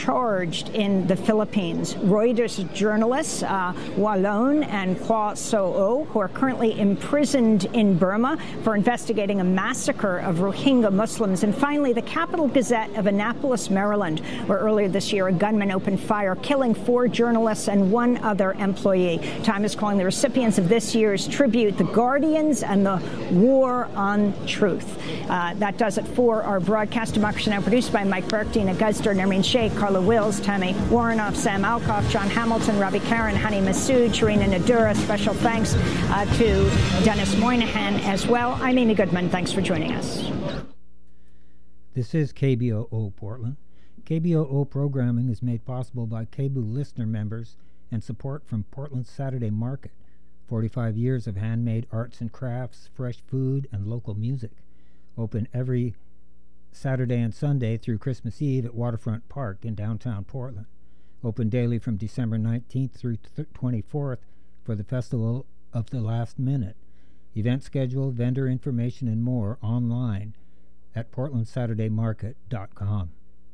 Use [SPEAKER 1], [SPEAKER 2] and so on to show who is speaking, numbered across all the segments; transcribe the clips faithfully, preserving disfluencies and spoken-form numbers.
[SPEAKER 1] charged in the Philippines. Reuters journalists uh, Walon and Kwa So-o, who are currently imprisoned in Burma for investigating a massacre of Rohingya Muslims. And finally, the Capital Gazette of Annapolis, Maryland, where earlier this year a gunman opened fire, killing four journalists and one other employee. Time is calling the recipients of this year's tribute the Guardians and the War on Truth. Uh, that does it for our broadcast. Democracy Now! Produced by Mike Burke, Dina Guzder, Nermeen Sheikh, Carla Wills, Tammy Warrenoff, Sam Alcoff, John Hamilton, Ravi Karen, Hani Masood, Sharina Nadura. Special thanks uh, to Dennis Moynihan as well. I'm Amy Goodman. Thanks for joining us.
[SPEAKER 2] This is K B O O Portland. K B O O programming is made possible by K B O O listener members and support from Portland's Saturday Market. forty-five years of handmade arts and crafts, fresh food, and local music. Open every Saturday and Sunday through Christmas Eve at Waterfront Park in downtown Portland. Open daily from December nineteenth through twenty-fourth for the Festival of the Last Minute. Event schedule, vendor information, and more online at portland saturday market dot com.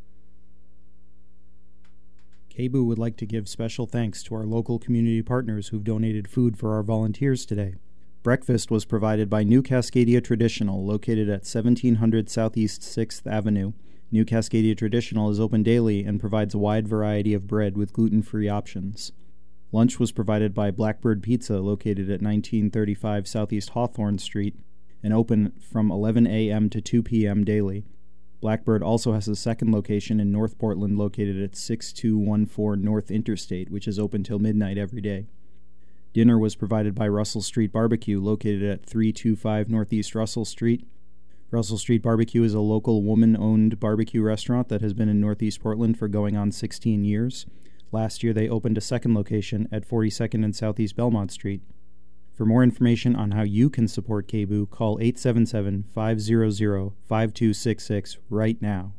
[SPEAKER 3] K B O O would like to give special thanks to our local community partners who've donated food for our volunteers today. Breakfast was provided by New Cascadia Traditional, located at seventeen hundred Southeast sixth Avenue. New Cascadia Traditional is open daily and provides a wide variety of bread with gluten-free options. Lunch was provided by Blackbird Pizza, located at nineteen thirty-five Southeast Hawthorne Street, and open from eleven a.m. to two p.m. daily. Blackbird also has a second location in North Portland, located at sixty-two fourteen North Interstate, which is open till midnight every day. Dinner was provided by Russell Street Barbecue, located at three twenty-five Northeast Russell Street. Russell Street Barbecue is a local woman-owned barbecue restaurant that has been in Northeast Portland for going on sixteen years. Last year, they opened a second location at forty-second and Southeast Belmont Street. For more information on how you can support K B O O, call eight seven seven, five hundred, five two six six right now.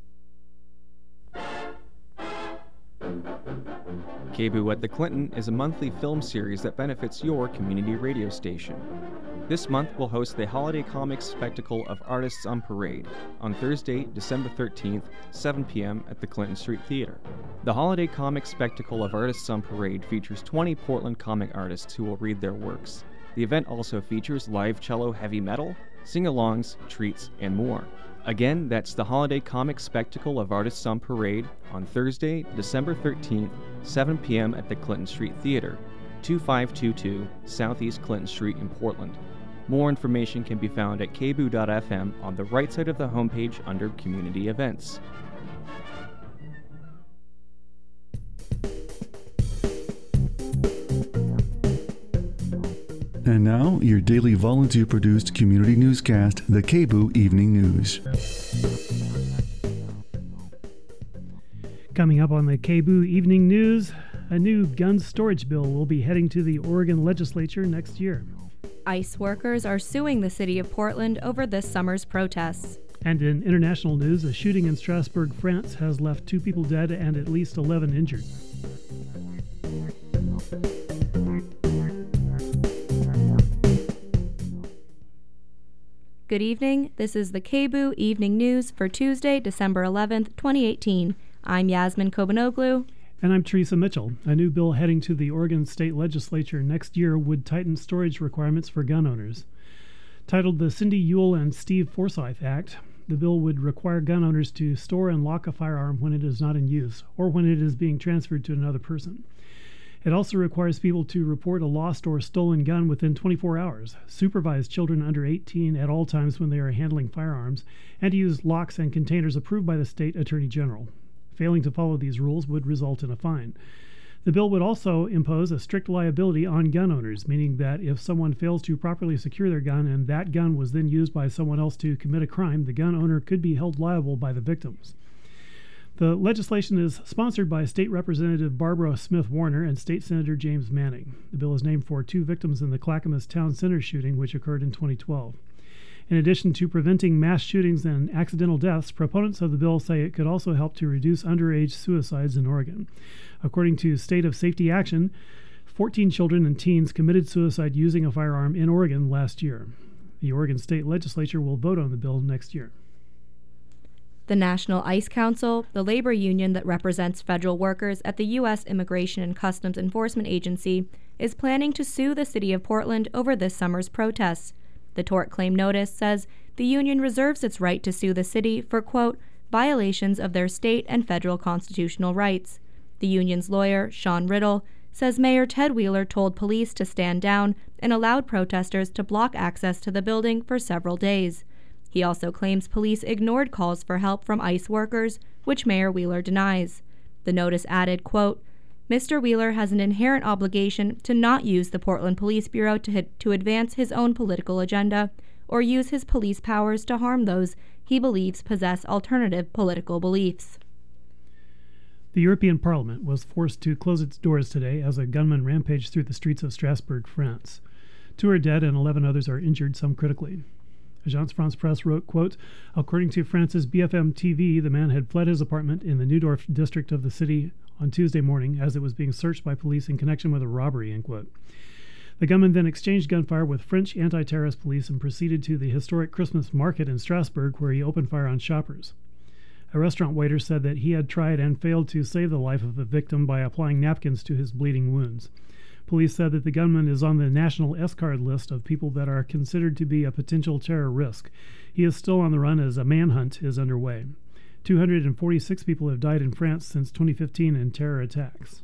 [SPEAKER 4] K B O O at the Clinton is a monthly film series that benefits your community radio station. This month, we'll host the Holiday Comics Spectacle of Artists on Parade on Thursday, December thirteenth, seven p.m. at the Clinton Street Theater. The Holiday Comics Spectacle of Artists on Parade features twenty Portland comic artists who will read their works. The event also features live cello heavy metal, sing-alongs, treats, and more. Again, that's the Holiday Comic Spectacle of Artists on Parade on Thursday, December thirteenth, seven p.m. at the Clinton Street Theater, twenty-five twenty-two Southeast Clinton Street in Portland. More information can be found at k b o o dot f m on the right side of the homepage under Community Events.
[SPEAKER 5] And now, your daily volunteer-produced community newscast, the K B O O Evening News.
[SPEAKER 6] Coming up on the K B O O Evening News, a new gun storage bill will be heading to the Oregon legislature next year.
[SPEAKER 7] ICE workers are suing the city of Portland over this summer's protests.
[SPEAKER 6] And in international news, a shooting in Strasbourg, France has left two people dead and at least eleven injured.
[SPEAKER 7] Good evening. This is the K B O O Evening News for Tuesday, December eleventh, twenty eighteen. I'm Yasmin Kobanoglu.
[SPEAKER 6] And I'm Teresa Mitchell. A new bill heading to the Oregon State Legislature next year would tighten storage requirements for gun owners. Titled the Cindy Ewell and Steve Forsyth Act, the bill would require gun owners to store and lock a firearm when it is not in use or when it is being transferred to another person. It also requires people to report a lost or stolen gun within twenty-four hours, supervise children under eighteen at all times when they are handling firearms, and to use locks and containers approved by the state attorney general. Failing to follow these rules would result in a fine. The bill would also impose a strict liability on gun owners, meaning that if someone fails to properly secure their gun and that gun was then used by someone else to commit a crime, the gun owner could be held liable by the victims. The legislation is sponsored by State Representative Barbara Smith Warner and State Senator James Manning. The bill is named for two victims in the Clackamas Town Center shooting, which occurred in twenty twelve. In addition to preventing mass shootings and accidental deaths, proponents of the bill say it could also help to reduce underage suicides in Oregon. According to State of Safety Action, fourteen children and teens committed suicide using a firearm in Oregon last year. The Oregon State Legislature will vote on the bill next year.
[SPEAKER 7] The National Ice Council, the labor union that represents federal workers at the U S Immigration and Customs Enforcement Agency, is planning to sue the city of Portland over this summer's protests. The tort claim notice says the union reserves its right to sue the city for, quote, violations of their state and federal constitutional rights. The union's lawyer, Sean Riddle, says Mayor Ted Wheeler told police to stand down and allowed protesters to block access to the building for several days. He also claims police ignored calls for help from ICE workers, which Mayor Wheeler denies. The notice added, quote, Mister Wheeler has an inherent obligation to not use the Portland Police Bureau to, hit, to advance his own political agenda or use his police powers to harm those he believes possess alternative political beliefs.
[SPEAKER 6] The European Parliament was forced to close its doors today as a gunman rampaged through the streets of Strasbourg, France. Two are dead and eleven others are injured, some critically. Agence France-Presse wrote, quote, according to France's B F M T V, the man had fled his apartment in the Neudorf district of the city on Tuesday morning as it was being searched by police in connection with a robbery, end quote. The gunman then exchanged gunfire with French anti-terrorist police and proceeded to the historic Christmas market in Strasbourg, where he opened fire on shoppers. A restaurant waiter said that he had tried and failed to save the life of the victim by applying napkins to his bleeding wounds. Police said that the gunman is on the national S-card list of people that are considered to be a potential terror risk. He is still on the run as a manhunt is underway. two hundred forty-six people have died in France since twenty fifteen in terror attacks.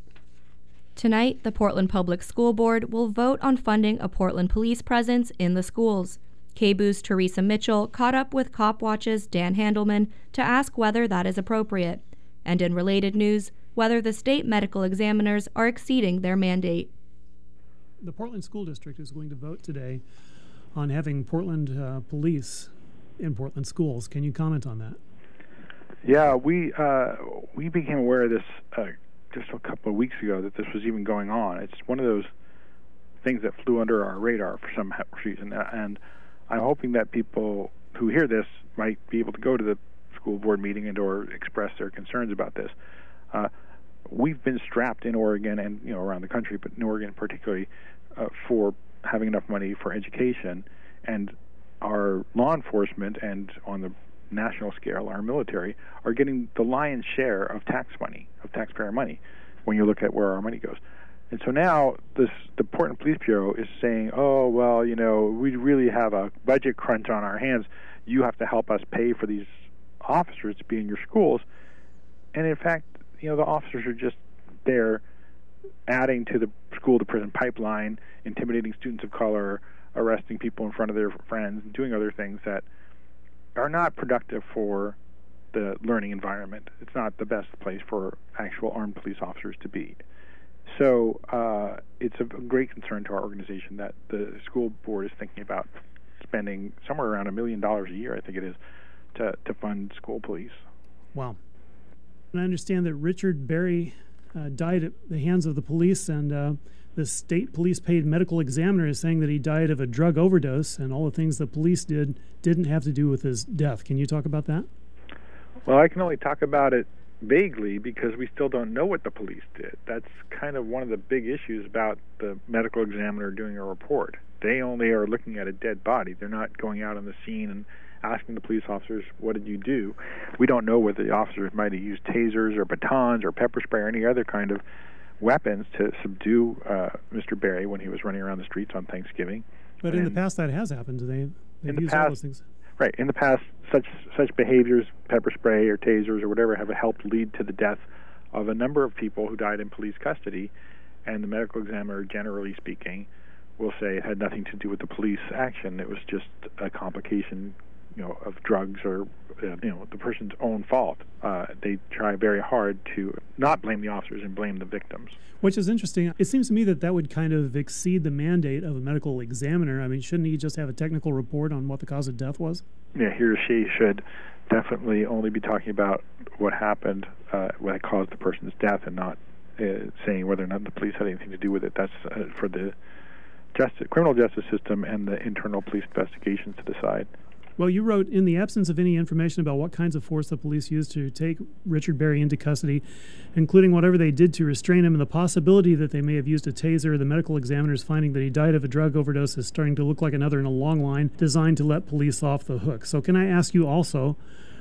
[SPEAKER 7] Tonight, the Portland Public School Board will vote on funding a Portland police presence in the schools. K B O's Teresa Mitchell caught up with CopWatch's Dan Handelman to ask whether that is appropriate. And in related news, whether the state medical examiners are exceeding their mandate.
[SPEAKER 6] The Portland School District is going to vote today on having Portland uh, police in Portland schools. Can you comment on that?
[SPEAKER 8] Yeah, we uh, we became aware of this uh, just a couple of weeks ago, that this was even going on. It's one of those things that flew under our radar for some reason, and I'm hoping that people who hear this might be able to go to the school board meeting and or express their concerns about this. Uh, we've been strapped in Oregon and you know around the country, but in Oregon particularly, uh, for having enough money for education, and our law enforcement and on the national scale, our military are getting the lion's share of tax money, of taxpayer money, when you look at where our money goes. And so now this, the Portland Police Bureau is saying, oh, well, you know, we really have a budget crunch on our hands. You have to help us pay for these officers to be in your schools. And in fact, you know, the officers are just there adding to the school-to-prison pipeline, intimidating students of color, arresting people in front of their friends, and doing other things that are not productive for the learning environment. It's not the best place for actual armed police officers to be. So uh, it's a great concern to our organization that the school board is thinking about spending somewhere around a million dollars a year, I think it is, to, to fund school police.
[SPEAKER 6] Wow. And I understand that Richard Berry uh, died at the hands of the police, and uh, the state police paid medical examiner is saying that he died of a drug overdose, and all the things the police did didn't have to do with his death. Can you talk about that?
[SPEAKER 8] Well, I can only talk about it vaguely because we still don't know what the police did. That's kind of one of the big issues about the medical examiner doing a report. They only are looking at a dead body. They're not going out on the scene and asking the police officers, what did you do? We don't know whether the officers might have used tasers or batons or pepper spray or any other kind of weapons to subdue uh, Mister Berry when he was running around the streets on Thanksgiving.
[SPEAKER 6] But and in the past that has happened. They, they've
[SPEAKER 8] in the
[SPEAKER 6] used
[SPEAKER 8] past,
[SPEAKER 6] all those things.
[SPEAKER 8] Right. In the past, such such behaviors, pepper spray or tasers or whatever, have helped lead to the death of a number of people who died in police custody, and the medical examiner, generally speaking, will say it had nothing to do with the police action. It was just a complication, you know, of drugs or, uh, you know, the person's own fault. Uh, they try very hard to not blame the officers and blame the victims.
[SPEAKER 6] Which is interesting. It seems to me that that would kind of exceed the mandate of a medical examiner. I mean, shouldn't he just have a technical report on what the cause of death was?
[SPEAKER 8] Yeah, he or she should definitely only be talking about what happened, uh, what caused the person's death, and not uh, saying whether or not the police had anything to do with it. That's uh, for the justice, criminal justice system and the internal police investigations to decide.
[SPEAKER 6] Well, you wrote, in the absence of any information about what kinds of force the police used to take Richard Berry into custody, including whatever they did to restrain him and the possibility that they may have used a taser, the medical examiner's finding that he died of a drug overdose is starting to look like another in a long line designed to let police off the hook. So can I ask you also,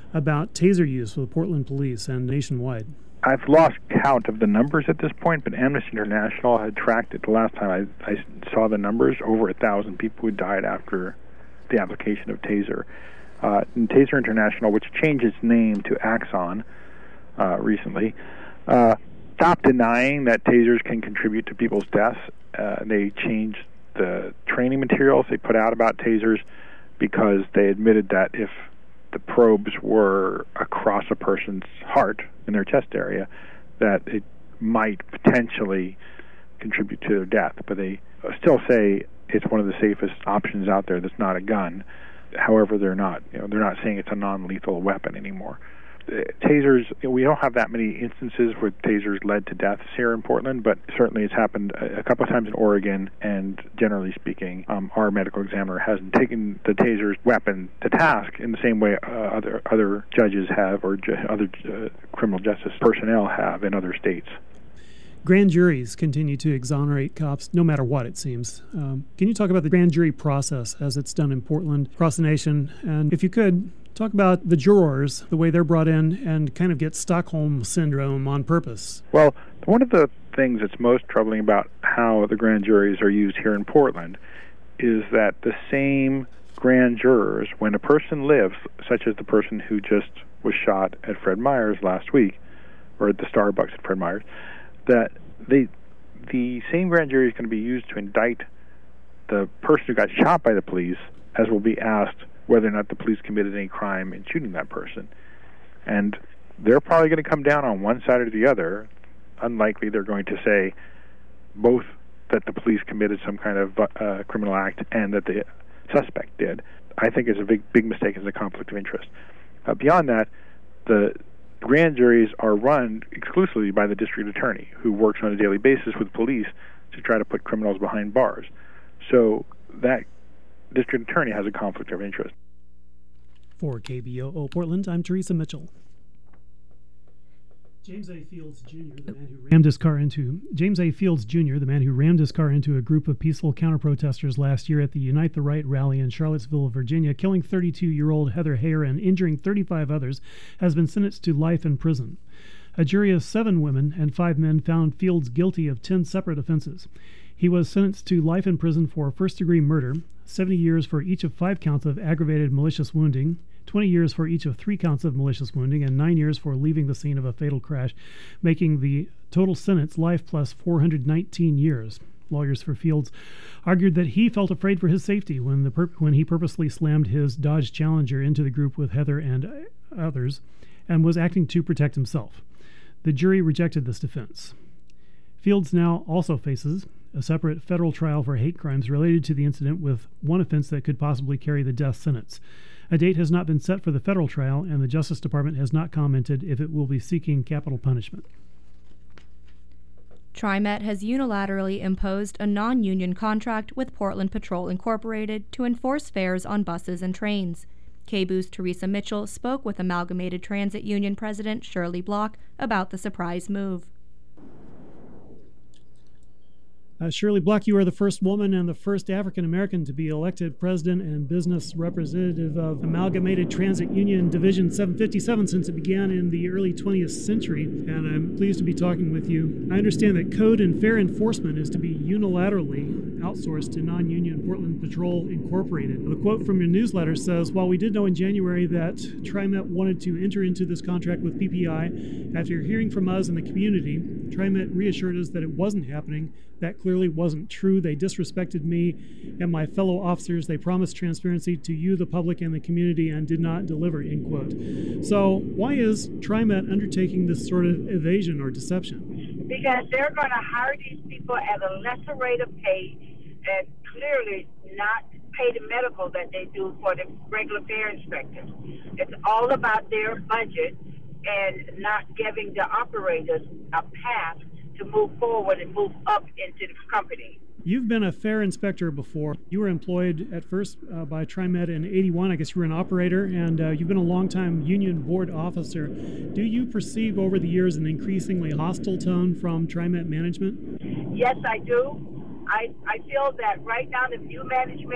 [SPEAKER 6] about taser use with Portland police and nationwide.
[SPEAKER 8] I've lost count of the numbers at this point, but Amnesty International had tracked it the last time I, I saw the numbers. Over a thousand people who died after the application of taser. Uh, and Taser International, which changed its name to Axon uh, recently, uh, stopped denying that tasers can contribute to people's deaths. Uh, they changed the training materials they put out about tasers because they admitted that if the probes were across a person's heart in their chest area, that it might potentially contribute to their death. But they still say it's one of the safest options out there that's not a gun. However, they're not, you know, they're not saying it's a non-lethal weapon anymore. Tasers, we don't have that many instances where tasers led to deaths here in Portland, but certainly it's happened a couple of times in Oregon, and generally speaking, um, our medical examiner hasn't taken the taser's weapon to task in the same way uh, other other judges have, or ju- other uh, criminal justice personnel have in other states.
[SPEAKER 6] Grand juries continue to exonerate cops no matter what, it seems. Um, can you talk about the grand jury process as it's done in Portland, across the nation? And if you could, talk about the jurors, the way they're brought in, and kind of get Stockholm Syndrome on purpose.
[SPEAKER 8] Well, one of the things that's most troubling about how the grand juries are used here in Portland is that the same grand jurors, when a person lives, such as the person who just was shot at Fred Meyer's last week, or at the Starbucks at Fred Meyer's, that they, the same grand jury is going to be used to indict the person who got shot by the police, as will be asked whether or not the police committed any crime in shooting that person. And they're probably going to come down on one side or the other. Unlikely they're going to say both that the police committed some kind of uh, criminal act and that the suspect did. I think it's a big, big mistake as a conflict of interest. Uh, beyond that, the grand juries are run exclusively by the district attorney, who works on a daily basis with police to try to put criminals behind bars. So that district attorney has a conflict of interest.
[SPEAKER 6] For K B O O Portland, I'm Teresa Mitchell. James A. Fields Junior, the man who rammed his car into James A. Fields Junior, the man who rammed his car into a group of peaceful counter-protesters last year at the Unite the Right rally in Charlottesville, Virginia, killing thirty-two-year-old Heather Heyer and injuring thirty-five others, has been sentenced to life in prison. A jury of seven women and five men found Fields guilty of ten separate offenses. He was sentenced to life in prison for first-degree murder, seventy years for each of five counts of aggravated malicious wounding, twenty years for each of three counts of malicious wounding, and nine years for leaving the scene of a fatal crash, making the total sentence life plus four hundred nineteen years. Lawyers for Fields argued that he felt afraid for his safety when the pur- when he purposely slammed his Dodge Challenger into the group with Heather and others, and was acting to protect himself. The jury rejected this defense. Fields now also faces a separate federal trial for hate crimes related to the incident, with one offense that could possibly carry the death sentence. A date has not been set for the federal trial, and the Justice Department has not commented if it will be seeking capital punishment.
[SPEAKER 7] TriMet has unilaterally imposed a non-union contract with Portland Patrol Incorporated to enforce fares on buses and trains. K B O's Teresa Mitchell spoke with Amalgamated Transit Union President Shirley Block about the surprise move.
[SPEAKER 6] Uh, Shirley Block, you are the first woman and the first African-American to be elected president and business representative of Amalgamated Transit Union Division seven fifty-seven since it began in the early twentieth century, and I'm pleased to be talking with you. I understand that code and fare enforcement is to be unilaterally outsourced to non-union Portland Patrol Incorporated. The quote from your newsletter says, "While we did know in January that TriMet wanted to enter into this contract with P P I, after hearing from us and the community, TriMet reassured us that it wasn't happening. That clearly wasn't true. They disrespected me and my fellow officers. They promised transparency to you, the public, and the community, and did not deliver," end quote. So why is TriMet undertaking this sort of evasion or deception?
[SPEAKER 9] Because they're going to hire these people at a lesser rate of pay and clearly not pay the medical that they do for the regular fare inspectors. It's all about their budget and not giving the operators a path to move forward and move up into the company.
[SPEAKER 6] You've been a fare inspector before. You were employed at first uh, by TriMet in eighty-one. I guess you were an operator, and uh, you've been a longtime union board officer. Do you perceive over the years an increasingly hostile tone from TriMet management?
[SPEAKER 9] Yes, I do. I, I feel that right now the new management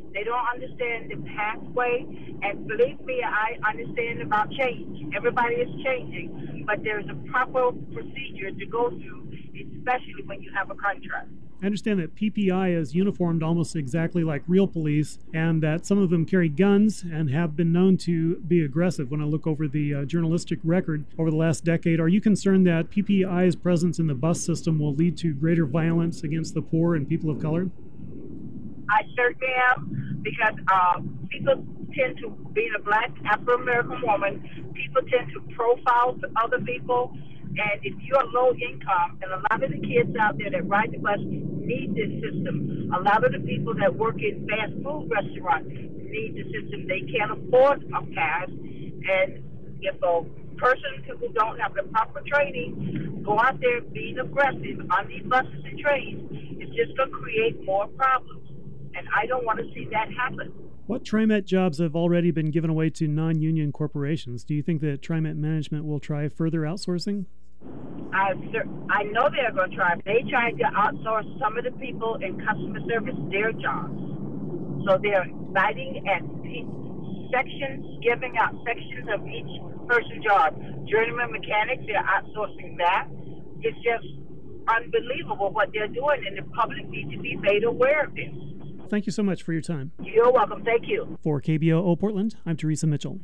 [SPEAKER 9] They don't understand the pathway. And believe me, I understand about change. Everybody is changing, but there's a proper procedure to go through, especially when you have a contract.
[SPEAKER 6] I understand that P P I is uniformed almost exactly like real police, and that some of them carry guns and have been known to be aggressive. When I look over the uh, journalistic record over the last decade, are you concerned that P P I's presence in the bus system will lead to greater violence against the poor and people of color?
[SPEAKER 9] I certainly am, because uh, people tend to, being a black Afro-American woman, people tend to profile other people. And if you're low income, and a lot of the kids out there that ride the bus need this system. A lot of the people that work in fast food restaurants need the system. They can't afford a pass. And if a person who don't have the proper training go out there being aggressive on these buses and trains, it's just going to create more problems. And I don't want to see that happen.
[SPEAKER 6] What TriMet jobs have already been given away to non-union corporations? Do you think that TriMet management will try further outsourcing?
[SPEAKER 9] I, I know they're going to try. They tried to outsource some of the people in customer service their jobs. So they're biting at sections, giving out sections of each person's job. Journeyman mechanics, they're outsourcing that. It's just unbelievable what they're doing, and the public needs to be made aware of this.
[SPEAKER 6] Thank you so much for your time.
[SPEAKER 9] You're welcome. Thank you.
[SPEAKER 6] For K B O O Portland, I'm Teresa Mitchell.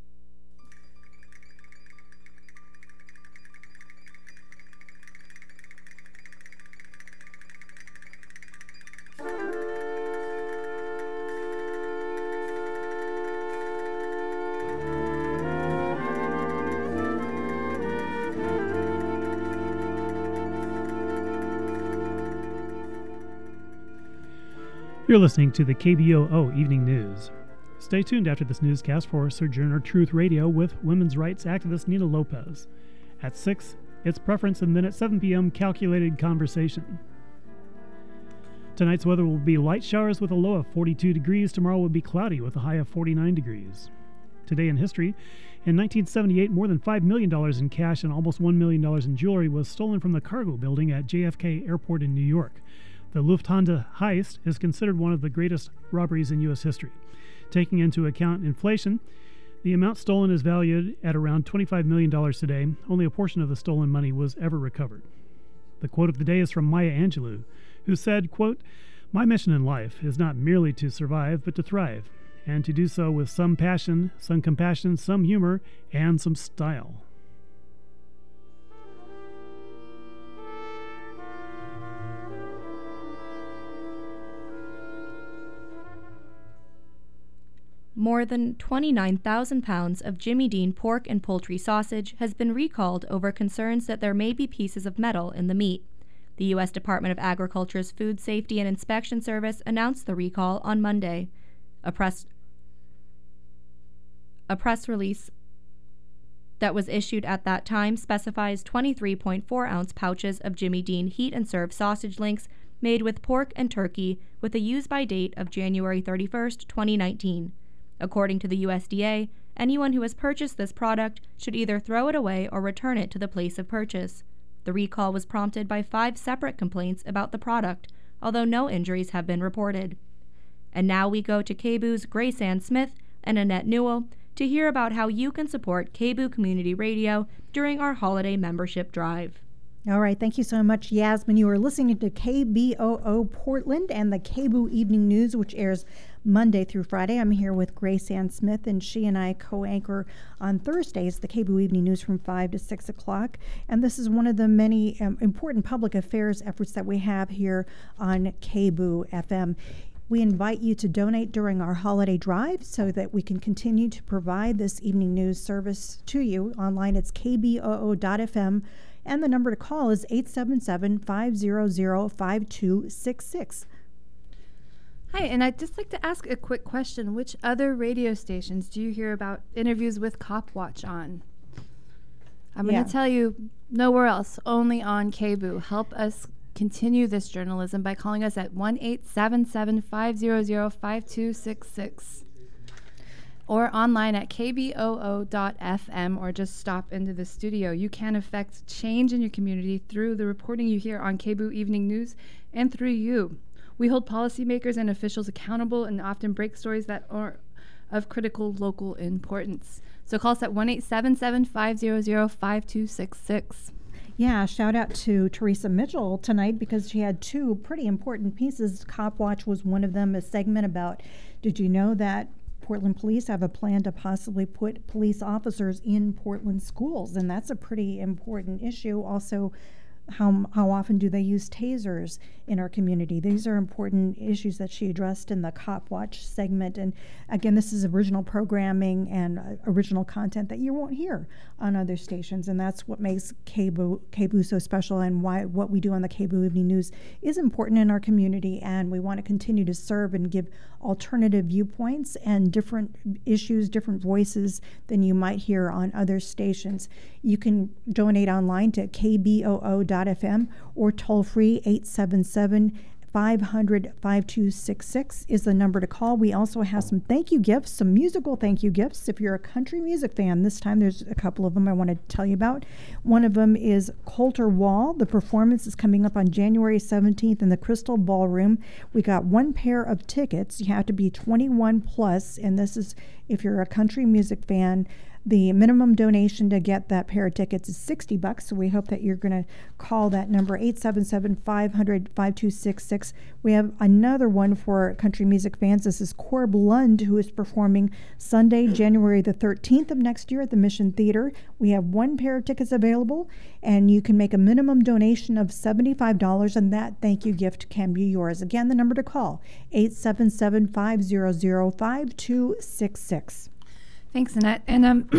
[SPEAKER 6] You're listening to the K B O O Evening News. Stay tuned after this newscast for Sojourner Truth Radio with women's rights activist Nina Lopez. At six, it's Preference, and then at seven p.m., Calculated Conversation. Tonight's weather will be light showers with a low of forty-two degrees. Tomorrow will be cloudy with a high of forty-nine degrees. Today in history, in nineteen seventy-eight, more than five million dollars in cash and almost one million dollars in jewelry was stolen from the cargo building at J F K Airport in New York. The Lufthansa heist is considered one of the greatest robberies in U S history. Taking into account inflation, the amount stolen is valued at around twenty-five million dollars today. Only a portion of the stolen money was ever recovered. The quote of the day is from Maya Angelou, who said, quote, "My mission in life is not merely to survive, but to thrive, and to do so with some passion, some compassion, some humor, and some style."
[SPEAKER 7] More than twenty-nine thousand pounds of Jimmy Dean pork and poultry sausage has been recalled over concerns that there may be pieces of metal in the meat. The U S Department of Agriculture's Food Safety and Inspection Service announced the recall on Monday. A press, a press release that was issued at that time specifies twenty-three point four ounce pouches of Jimmy Dean heat and serve sausage links made with pork and turkey with a use-by date of January thirty-first, twenty nineteen. According to the U S D A, anyone who has purchased this product should either throw it away or return it to the place of purchase. The recall was prompted by five separate complaints about the product, although no injuries have been reported. And now we go to K B O's Grace Ann Smith and Annette Newell to hear about how you can support K B O Community Radio during our holiday membership drive.
[SPEAKER 10] All right, thank you so much, Yasmin. You are listening to K B O O Portland and the K B O Evening News, which airs Monday through Friday. I'm here with Grace Ann Smith, and she and I co-anchor on Thursdays the K B O Evening News from five to six o'clock. And this is one of the many um, important public affairs efforts that we have here on K B O F M. We invite you to donate during our holiday drive so that we can continue to provide this evening news service to you. Online, it's k b o o dot f m. And the number to call is eight seven seven, five zero zero, five two six six.
[SPEAKER 11] Hi, and I'd just like to ask a quick question. Which other radio stations do you hear about interviews with Cop Watch on? I'm yeah. going to tell you, nowhere else, only on K B O. Help us continue this journalism by calling us at one eight seven seven, five zero zero, five two six six. Or online at k b o o dot f m, or just stop into the studio. You can affect change in your community through the reporting you hear on K B O Evening News and through you. We hold policymakers and officials accountable and often break stories that are of critical local importance. So call us at one eight seven seven, five zero zero, five two six six.
[SPEAKER 10] Yeah, shout out to Teresa Mitchell tonight because she had two pretty important pieces. Cop Watch was one of them, a segment about, did you know that Portland police have a plan to possibly put police officers in Portland schools? And that's a pretty important issue. Also, How, how often do they use tasers in our community? These are important issues that she addressed in the Cop Watch segment. And again, this is original programming and uh, original content that you won't hear on other stations. And that's what makes K B O, K B O so special, and why what we do on the K B O Evening News is important in our community. And we want to continue to serve and give alternative viewpoints and different issues, different voices than you might hear on other stations. You can donate online to K B O O dot F M or toll free eight seven seven, five hundred, five two six six is the number to call. We also have some thank you gifts, some musical thank you gifts. If you're a country music fan, this time there's a couple of them I want to tell you about. One of them is Colter Wall. The performance is coming up on January seventeenth in the Crystal Ballroom. We got one pair of tickets. You have to be twenty-one plus, and this is if you're a country music fan. The minimum donation to get that pair of tickets is sixty bucks, so we hope that you're going to call that number, eight seven seven, five hundred, five two six six. We have another one for country music fans. This is Corb Lund, who is performing Sunday, January the thirteenth of next year at the Mission Theater. We have one pair of tickets available, and you can make a minimum donation of seventy-five dollars, and that thank you gift can be yours. Again, the number to call, eight seven seven, five zero zero, five two six six.
[SPEAKER 11] Thanks, Annette. And um,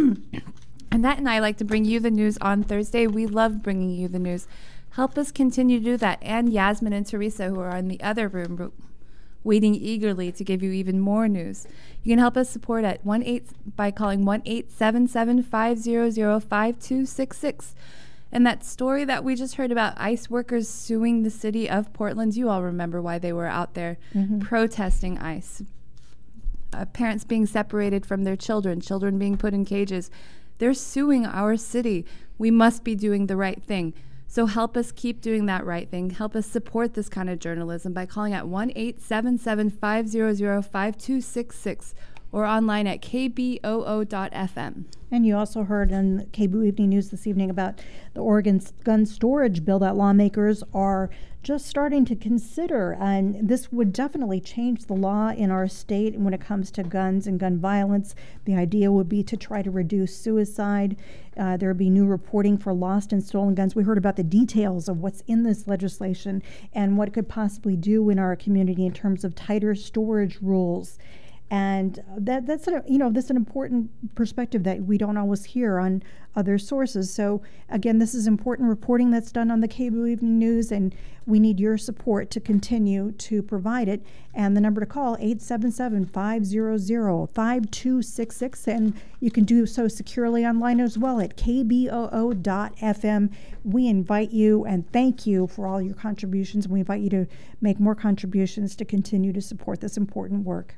[SPEAKER 11] Annette and I like to bring you the news on Thursday. We love bringing you the news. Help us continue to do that. And Yasmin and Teresa, who are in the other room, waiting eagerly to give you even more news. You can help us support at one eight by calling one eight seven seven, five zero zero, five two six six. And that story that we just heard about ICE workers suing the city of Portland, you all remember why they were out there mm-hmm. protesting ICE. Uh, parents being separated from their children, children being put in cages. They're suing our city. We must be doing the right thing. So help us keep doing that right thing. Help us support this kind of journalism by calling at one eight seven seven, five zero zero, five two six six or online at K B O O dot F M.
[SPEAKER 10] And you also heard in K B O Evening News this evening about the Oregon gun storage bill that lawmakers are just starting to consider. And this would definitely change the law in our state when it comes to guns and gun violence. The idea would be to try to reduce suicide. Uh, there would be new reporting for lost and stolen guns. We heard about the details of what's in this legislation and what it could possibly do in our community in terms of tighter storage rules. And that that's a, you know that's an important perspective that we don't always hear on other sources. So again, this is important reporting that's done on the K B O Evening News, and we need your support to continue to provide it. And the number to call, eight seven seven, five zero zero, five two six six, and you can do so securely online as well at K B O O dot F M. We invite you and thank you for all your contributions. We invite you to make more contributions to continue to support this important work.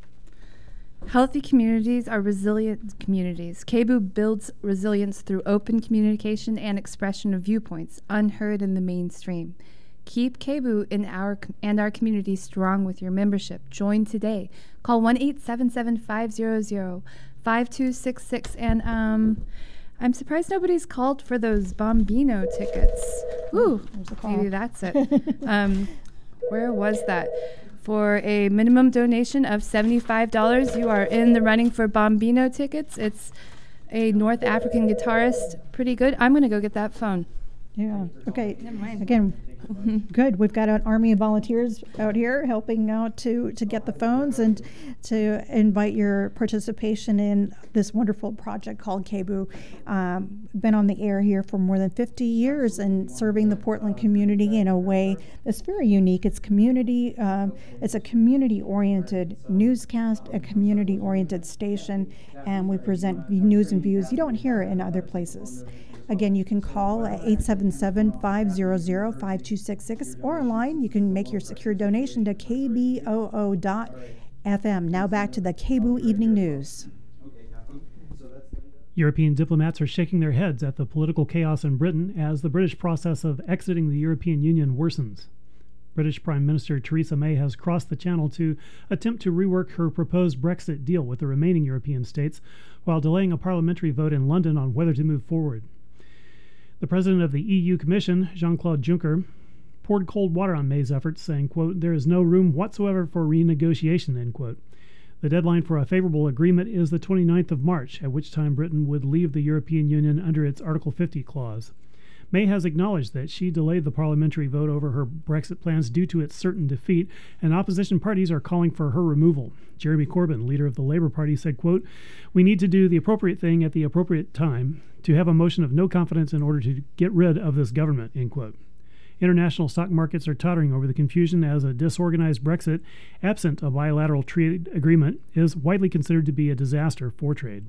[SPEAKER 11] Healthy communities are resilient communities. K B O builds resilience through open communication and expression of viewpoints unheard in the mainstream. Keep K B O in our and our community strong with your membership. Join today. Call one eight seven seven, five zero zero, five two six six. And um, I'm surprised nobody's called for those Bombino tickets. Ooh, maybe that's it. um, where was that? For a minimum donation of seventy-five dollars, you are in the running for Bombino tickets. It's a North African guitarist. Pretty good. I'm going to go get that phone.
[SPEAKER 10] Yeah. Okay. Again, good. We've got an army of volunteers out here helping out to, to get the phones and to invite your participation in this wonderful project called K B O. Um, been on the air here for more than fifty years and serving the Portland community in a way that's very unique. It's community. Um, it's a community-oriented newscast, a community-oriented station, and we present news and views you don't hear in other places. Again, you can call at eight seven seven, five zero zero, five two six six or online. You can make your secure donation to K B O O dot F M. Now back to the K B O Evening News.
[SPEAKER 6] European diplomats are shaking their heads at the political chaos in Britain as the British process of exiting the European Union worsens. British Prime Minister Theresa May has crossed the Channel to attempt to rework her proposed Brexit deal with the remaining European states while delaying a parliamentary vote in London on whether to move forward. The president of the E U Commission, Jean-Claude Juncker, poured cold water on May's efforts, saying, quote, "There is no room whatsoever for renegotiation," end quote. The deadline for a favorable agreement is the twenty-ninth of March, at which time Britain would leave the European Union under its Article fifty clause. May has acknowledged that she delayed the parliamentary vote over her Brexit plans due to its certain defeat, and opposition parties are calling for her removal. Jeremy Corbyn, leader of the Labour Party, said, quote, "We need to do the appropriate thing at the appropriate time to have a motion of no confidence in order to get rid of this government," end quote. International stock markets are tottering over the confusion as a disorganized Brexit, absent a bilateral trade agreement, is widely considered to be a disaster for trade.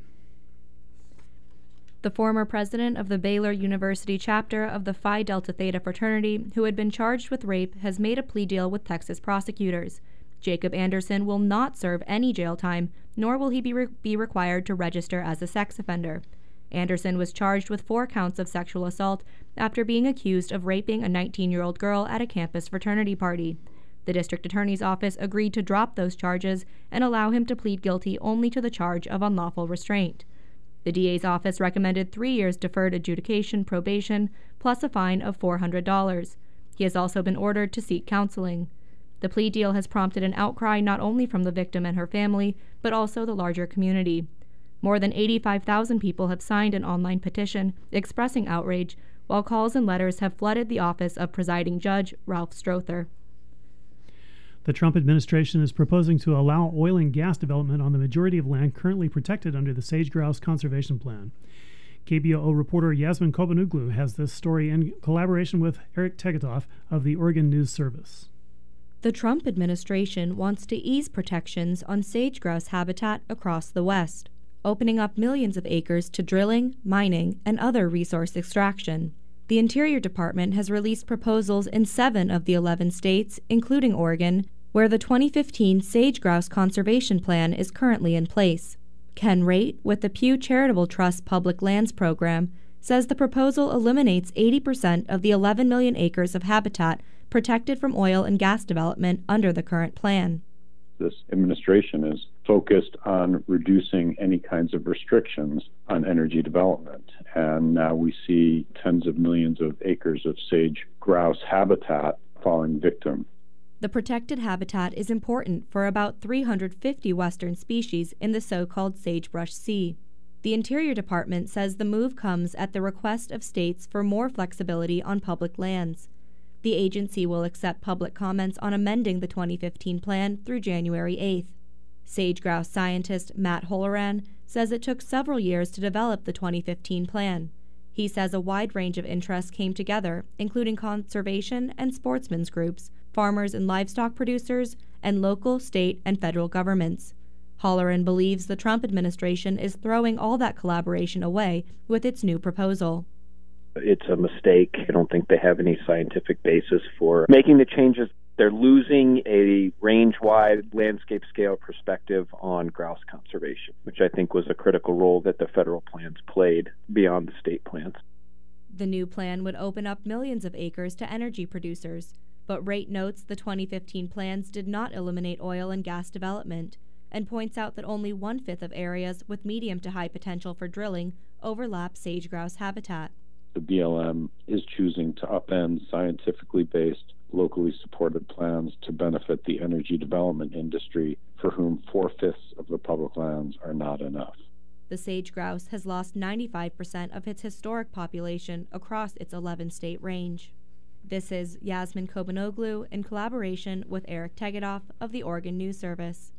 [SPEAKER 7] The former president of the Baylor University chapter of the Phi Delta Theta fraternity, who had been charged with rape, has made a plea deal with Texas prosecutors. Jacob Anderson will not serve any jail time, nor will he be, re- be required to register as a sex offender. Anderson was charged with four counts of sexual assault after being accused of raping a nineteen-year-old girl at a campus fraternity party. The district attorney's office agreed to drop those charges and allow him to plead guilty only to the charge of unlawful restraint. The D A's office recommended three years deferred adjudication probation plus a fine of four hundred dollars. He has also been ordered to seek counseling. The plea deal has prompted an outcry not only from the victim and her family, but also the larger community. More than eighty-five thousand people have signed an online petition expressing outrage, while calls and letters have flooded the office of presiding judge Ralph Strother.
[SPEAKER 6] The Trump administration is proposing to allow oil and gas development on the majority of land currently protected under the sage-grouse conservation plan. K B O O reporter Yasmin Kobanoglu has this story in collaboration with Eric Tegetoff of the Oregon News Service.
[SPEAKER 7] The Trump administration wants to ease protections on sage-grouse habitat across the West, opening up millions of acres to drilling, mining, and other resource extraction. The Interior Department has released proposals in seven of the eleven states, including Oregon, where the twenty fifteen Sage-Grouse Conservation Plan is currently in place. Ken Raitt, with the Pew Charitable Trust Public Lands Program, says the proposal eliminates eighty percent of the eleven million acres of habitat protected from oil and gas development under the current plan.
[SPEAKER 12] This administration is focused on reducing any kinds of restrictions on energy development. And now we see tens of millions of acres of sage-grouse habitat falling victim.
[SPEAKER 7] The protected habitat is important for about three hundred fifty western species in the so-called sagebrush sea. The Interior Department says the move comes at the request of states for more flexibility on public lands. The agency will accept public comments on amending the twenty fifteen plan through January eighth. Sage-grouse scientist Matt Holleran says it took several years to develop the twenty fifteen plan. He says a wide range of interests came together, including conservation and sportsmen's groups, farmers and livestock producers, and local, state, and federal governments. Holleran believes the Trump administration is throwing all that collaboration away with its new proposal.
[SPEAKER 13] It's a mistake. I don't think they have any scientific basis for making the changes. They're losing a range-wide, landscape-scale perspective on grouse conservation, which I think was a critical role that the federal plans played beyond the state plans.
[SPEAKER 7] The new plan would open up millions of acres to energy producers, but Raitt notes the twenty fifteen plans did not eliminate oil and gas development, and points out that only one-fifth of areas with medium to high potential for drilling overlap sage-grouse habitat.
[SPEAKER 12] The B L M is choosing to upend scientifically based, locally supported plans to benefit the energy development industry, for whom four-fifths of the public lands are not enough.
[SPEAKER 7] The sage-grouse has lost ninety-five percent of its historic population across its eleven-state range. This is Yasmin Kobanoglu in collaboration with Eric Tegetoff of the Oregon News Service.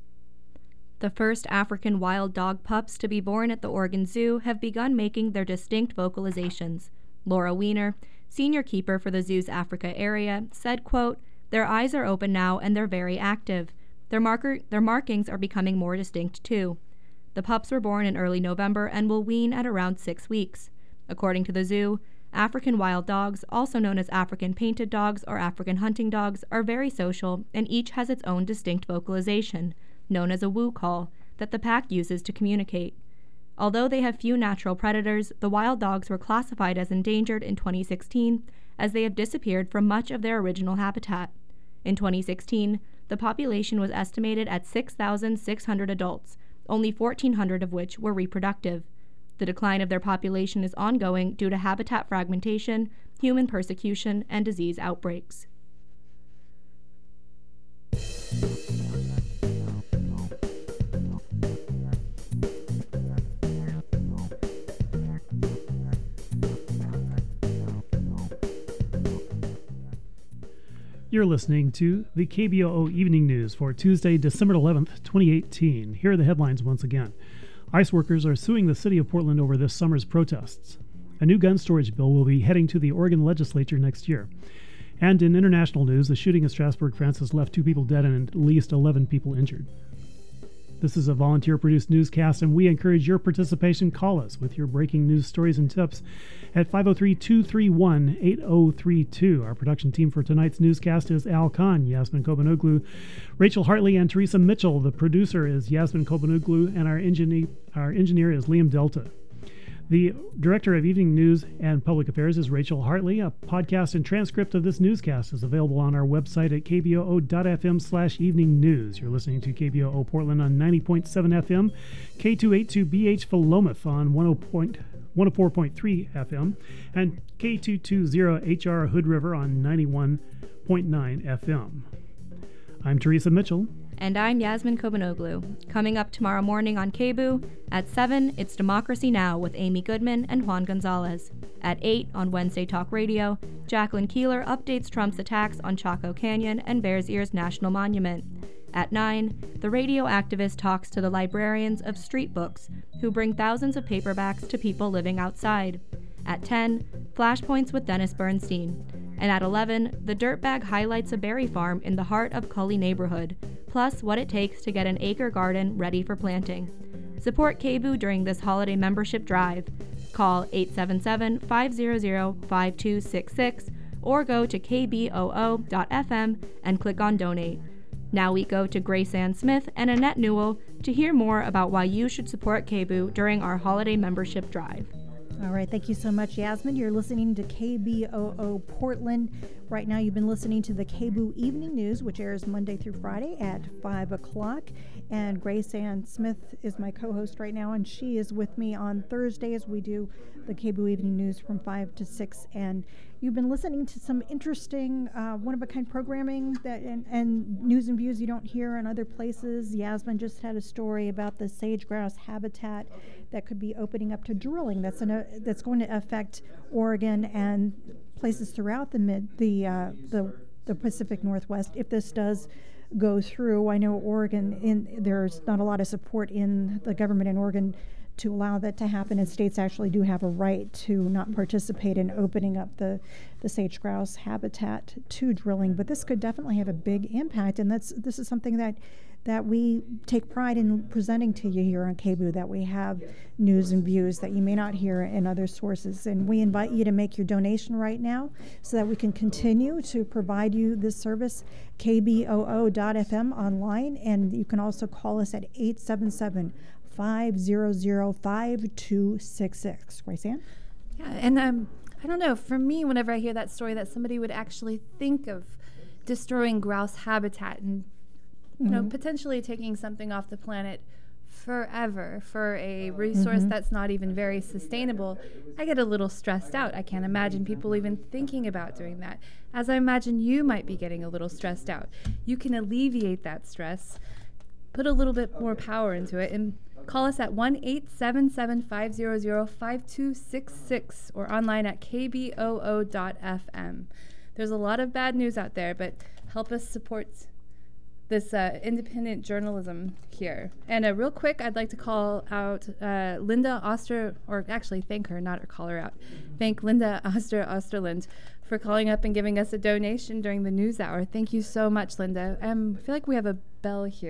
[SPEAKER 7] The first African wild dog pups to be born at the Oregon Zoo have begun making their distinct vocalizations. Laura Weiner, senior keeper for the zoo's Africa area, said, quote, "Their eyes are open now and they're very active. Their, marker, their markings are becoming more distinct too. The pups were born in early November and will wean at around six weeks. According to the zoo, African wild dogs, also known as African painted dogs or African hunting dogs, are very social and each has its own distinct vocalization, known as a woo call, that the pack uses to communicate. Although they have few natural predators, the wild dogs were classified as endangered in twenty sixteen, as they have disappeared from much of their original habitat. In twenty sixteen, the population was estimated at six thousand six hundred adults, only fourteen hundred of which were reproductive. The decline of their population is ongoing due to habitat fragmentation, human persecution, and disease outbreaks.
[SPEAKER 6] You're listening to the K B O O Evening News for Tuesday, December eleventh, twenty eighteen. Here are the headlines once again. ICE workers are suing the city of Portland over this summer's protests. A new gun storage bill will be heading to the Oregon legislature next year. And in international news, the shooting in Strasbourg, France has left two people dead and at least eleven people injured. This is a volunteer-produced newscast, and we encourage your participation. Call us with your breaking news stories and tips at five oh three, two three one, eight oh three two. Our production team for tonight's newscast is Al Khan, Yasmin Kobanoglu, Rachel Hartley, and Teresa Mitchell. The producer is Yasmin Kobanoglu, and our, engine- our engineer is Liam Delta. The Director of Evening News and Public Affairs is Rachel Hartley. A podcast and transcript of this newscast is available on our website at k b o o dot f m slash evening news. You're listening to K B O O Portland on ninety point seven F M, K two eighty-two B H Philomath on one oh four point three F M, and K two twenty H R Hood River on ninety-one point nine F M. I'm Teresa Mitchell.
[SPEAKER 7] And I'm Yasmin Kobanoglu. Coming up tomorrow morning on K B O O, at seven, it's Democracy Now! With Amy Goodman and Juan Gonzalez. At eight, on Wednesday Talk Radio, Jacqueline Keeler updates Trump's attacks on Chaco Canyon and Bears Ears National Monument. At nine, the radio activist talks to the librarians of Street Books, who bring thousands of paperbacks to people living outside. At ten, Flashpoints with Dennis Bernstein. And at eleven, the Dirtbag highlights a berry farm in the heart of Cully neighborhood, plus what it takes to get an acre garden ready for planting. Support K B O O during this holiday membership drive. Call eight seven seven, five hundred, five two six six or go to k b o o dot f m and click on Donate. Now we go to Grace Ann Smith and Annette Newell to hear more about why you should support K B O O during our holiday membership drive.
[SPEAKER 10] All right, thank you so much, Yasmin. You're listening to K B O O Portland. Right now, you've been listening to the K B O O Evening News, which airs Monday through Friday at five o'clock. And Grace Ann Smith is my co-host right now, and she is with me on Thursdays. We do the K B O O Evening News from five to six. And you've been listening to some interesting, uh, one-of-a-kind programming that and, and news and views you don't hear in other places. Yasmin just had a story about the sage-grouse habitat that could be opening up to drilling. That's an, uh, that's going to affect Oregon and places throughout the mid the uh, the the Pacific Northwest if this does go through. I know Oregon, in there's not a lot of support in the government in Oregon to allow that to happen, and states actually do have a right to not participate in opening up the, the sage grouse habitat to drilling. But this could definitely have a big impact, and that's this is something that that we take pride in presenting to you here on K B O O, that we have news and views that you may not hear in other sources. And we invite you to make your donation right now so that we can continue to provide you this service, k b o o dot f m online, and you can also call us at eight seven seven, five hundred, five two six six. Grace Ann?
[SPEAKER 11] Yeah, and um, I don't know, for me, whenever I hear that story, that somebody would actually think of destroying grouse habitat and you know, mm-hmm. potentially taking something off the planet forever for a resource mm-hmm. that's not even very sustainable, I get a little stressed out. I can't imagine people even thinking about doing that, as I imagine you might be getting a little stressed out. You can alleviate that stress, put a little bit more power into it, and call us at one eight seven seven, five hundred, five two six six or online at k b o o dot f m. There's a lot of bad news out there, but help us support this uh, independent journalism here. And uh, real quick, I'd like to call out uh, Linda Oster, or actually thank her, not call her out. Thank Linda Oster Osterland for calling up and giving us a donation during the news hour. Thank you so much, Linda. Um, I feel like we have a bell here.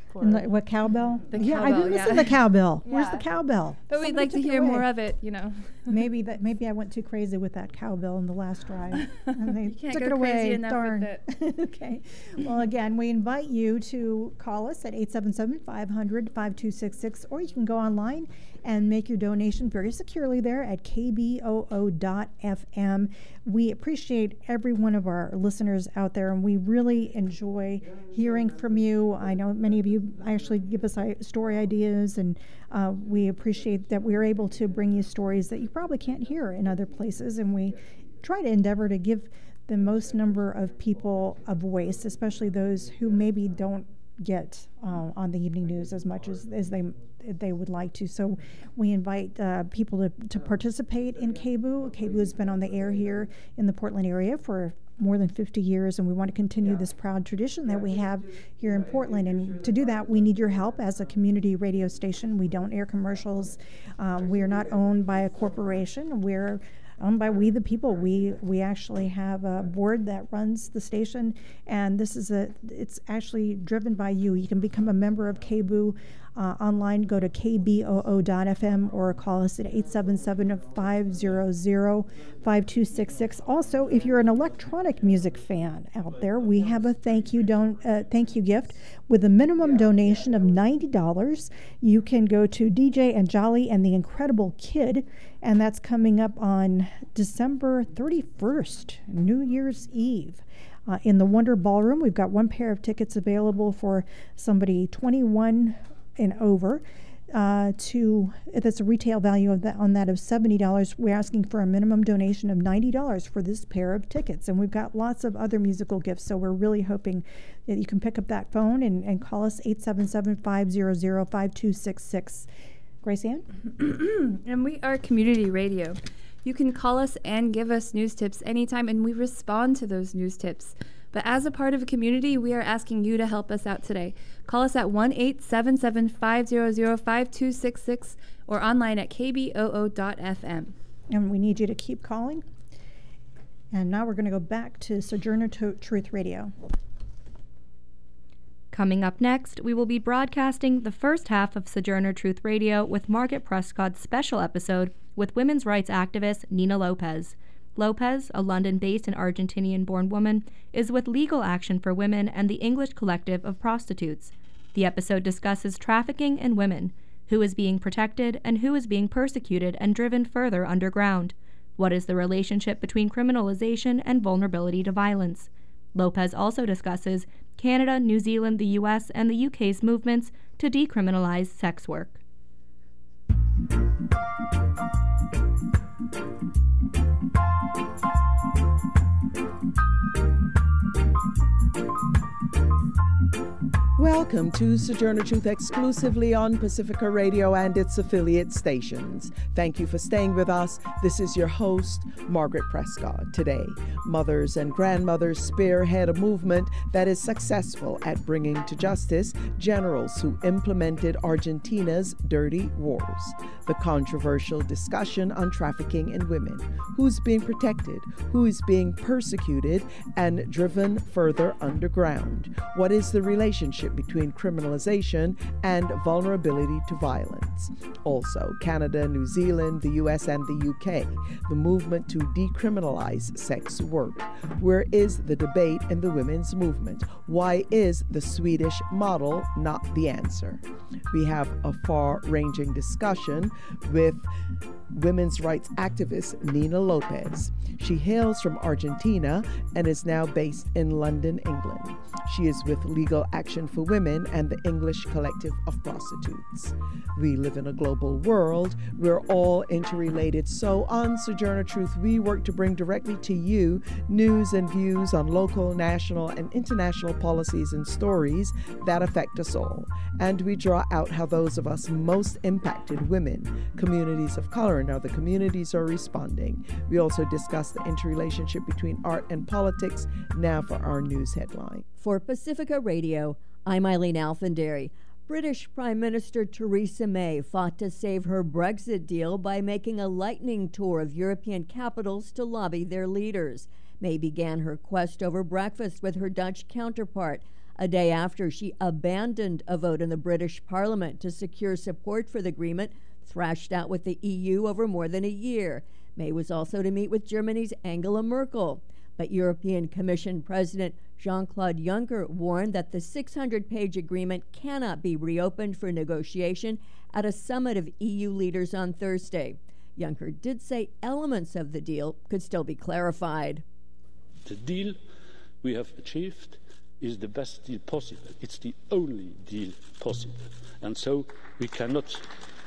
[SPEAKER 10] And the, what, cowbell?
[SPEAKER 11] The
[SPEAKER 10] yeah,
[SPEAKER 11] cowbell,
[SPEAKER 10] I've been missing
[SPEAKER 11] yeah.
[SPEAKER 10] the cowbell.
[SPEAKER 11] Yeah.
[SPEAKER 10] Where's the cowbell?
[SPEAKER 11] But
[SPEAKER 10] Somebody
[SPEAKER 11] we'd like to
[SPEAKER 10] took it
[SPEAKER 11] hear
[SPEAKER 10] away.
[SPEAKER 11] more of it, you know.
[SPEAKER 10] maybe that maybe I went too crazy with that cowbell in the last drive. And they
[SPEAKER 11] You can't
[SPEAKER 10] took
[SPEAKER 11] go
[SPEAKER 10] it away.
[SPEAKER 11] crazy enough
[SPEAKER 10] Darn.
[SPEAKER 11] with it.
[SPEAKER 10] Okay. Well, again, we invite you to call us at eight seven seven, five hundred, five two six six, or you can go online and make your donation very securely there at k b o o dot f m. We appreciate every one of our listeners out there, and we really enjoy hearing from you. I know many of you actually give us story ideas, and uh, we appreciate that we're able to bring you stories that you probably can't hear in other places, and we try to endeavor to give the most number of people a voice, especially those who maybe don't get uh, on the evening news as much as, as they they would like to. So we invite uh, people to, to participate in K B U. K B U has been on the air here in the Portland area for more than fifty years, and we want to continue this proud tradition that we have here in Portland. And to do that, we need your help as a community radio station. We don't air commercials. Um, we are not owned by a corporation. We're owned by we the people. We we actually have a board that runs the station, and this is a it's actually driven by you. You can become a member of K B U uh, online. Go to k b o o dot f m or call us at eight seven seven, five hundred, five two six six. Also, if you're an electronic music fan out there, we have a thank you don uh, thank you gift with a minimum donation of ninety dollars. You can go to D J Anjali and the Incredible Kid, and that's coming up on December thirty-first, New Year's Eve. Uh, in the Wonder Ballroom, we've got one pair of tickets available for somebody twenty-one and over. Uh, to that's a retail value of that on that of seventy dollars. We're asking for a minimum donation of ninety dollars for this pair of tickets, and we've got lots of other musical gifts. So we're really hoping that you can pick up that phone and, and call us eight seven seven, five hundred, five two six six. Grace Ann?
[SPEAKER 11] And we are community radio. You can call us and give us news tips anytime, and we respond to those news tips. But as a part of a community, we are asking you to help us out today. Call us at one eight seven seven, five hundred, five two six six or online at k b o o dot f m.
[SPEAKER 10] And we need you to keep calling. And now we're going to go back to Sojourner to Truth Radio.
[SPEAKER 7] Coming up next, we will be broadcasting the first half of Sojourner Truth Radio with Margaret Prescott's special episode with women's rights activist Nina Lopez. Lopez, a London-based and Argentinian-born woman, is with Legal Action for Women and the English Collective of Prostitutes. The episode discusses trafficking in women, who is being protected and who is being persecuted and driven further underground. What is the relationship between criminalization and vulnerability to violence? Lopez also discusses Canada, New Zealand, the U S, and the U K's movements to decriminalize sex work.
[SPEAKER 14] Welcome to Sojourner Truth exclusively on Pacifica Radio and its affiliate stations. Thank you for staying with us. This is your host, Margaret Prescott. Today, mothers and grandmothers spearhead a movement that is successful at bringing to justice generals who implemented Argentina's dirty wars. The controversial discussion on trafficking in women, who's being protected, who is being persecuted and driven further underground. What is the relationship between criminalization and vulnerability to violence? Also, Canada, New Zealand, the U S, and the U K, the movement to decriminalize sex work. Where is the debate in the women's movement? Why is the Swedish model not the answer? We have a far-ranging discussion with women's rights activist Nina Lopez. She hails from Argentina and is now based in London, England. She is with Legal Action for Women and the English Collective of Prostitutes. We live in a global world. We're all interrelated. So on Sojourner Truth, we work to bring directly to you news and views on local, national, and international policies and stories that affect us all. And we draw out how those of us most impacted, women, communities of color, and other communities are responding. We also discuss the interrelationship between art and politics. Now for our news headline.
[SPEAKER 15] For Pacifica Radio, I'm Eileen Alfandary. British Prime Minister Theresa May fought to save her Brexit deal by making a lightning tour of European capitals to lobby their leaders. May began her quest over breakfast with her Dutch counterpart, a day after she abandoned a vote in the British Parliament to secure support for the agreement thrashed out with the E U over more than a year. May was also to meet with Germany's Angela Merkel. But European Commission President Jean-Claude Juncker warned that the six hundred page agreement cannot be reopened for negotiation at a summit of E U leaders on Thursday. Juncker did say elements of the deal could still be clarified.
[SPEAKER 16] The deal we have achieved is the best deal possible. It's the only deal possible. And so we cannot...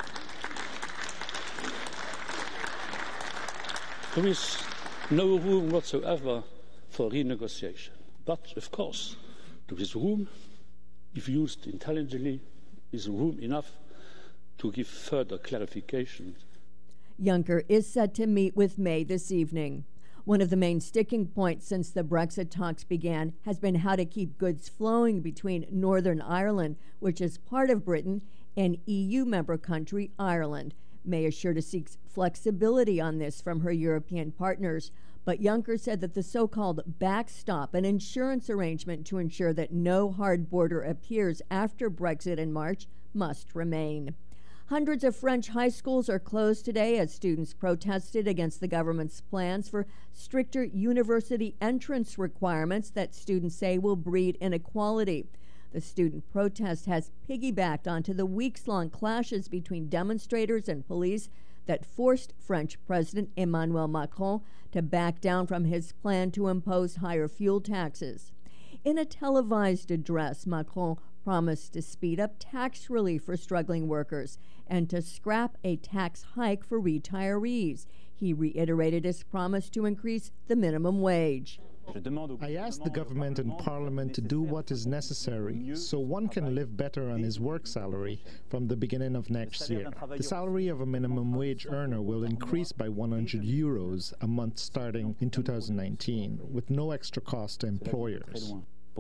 [SPEAKER 16] There is no room whatsoever for renegotiation. But, of course, there is room, if used intelligently, is room enough to give further clarification.
[SPEAKER 15] Juncker is set to meet with May this evening. One of the main sticking points since the Brexit talks began has been how to keep goods flowing between Northern Ireland, which is part of Britain, and E U member country Ireland. May is sure to seek flexibility on this from her European partners, but Juncker said that the so-called backstop, an insurance arrangement to ensure that no hard border appears after Brexit in March, must remain. Hundreds of French high schools are closed today as students protested against the government's plans for stricter university entrance requirements that students say will breed inequality. The student protest has piggybacked onto the weeks-long clashes between demonstrators and police that forced French President Emmanuel Macron to back down from his plan to impose higher fuel taxes. In a televised address, Macron promised to speed up tax relief for struggling workers and to scrap a tax hike for retirees. He reiterated his promise to increase the minimum wage.
[SPEAKER 17] I asked the government and parliament to do what is necessary so one can live better on his work salary from the beginning of next year. The salary of a minimum wage earner will increase by one hundred euros a month starting in two thousand nineteen, with no extra cost to employers.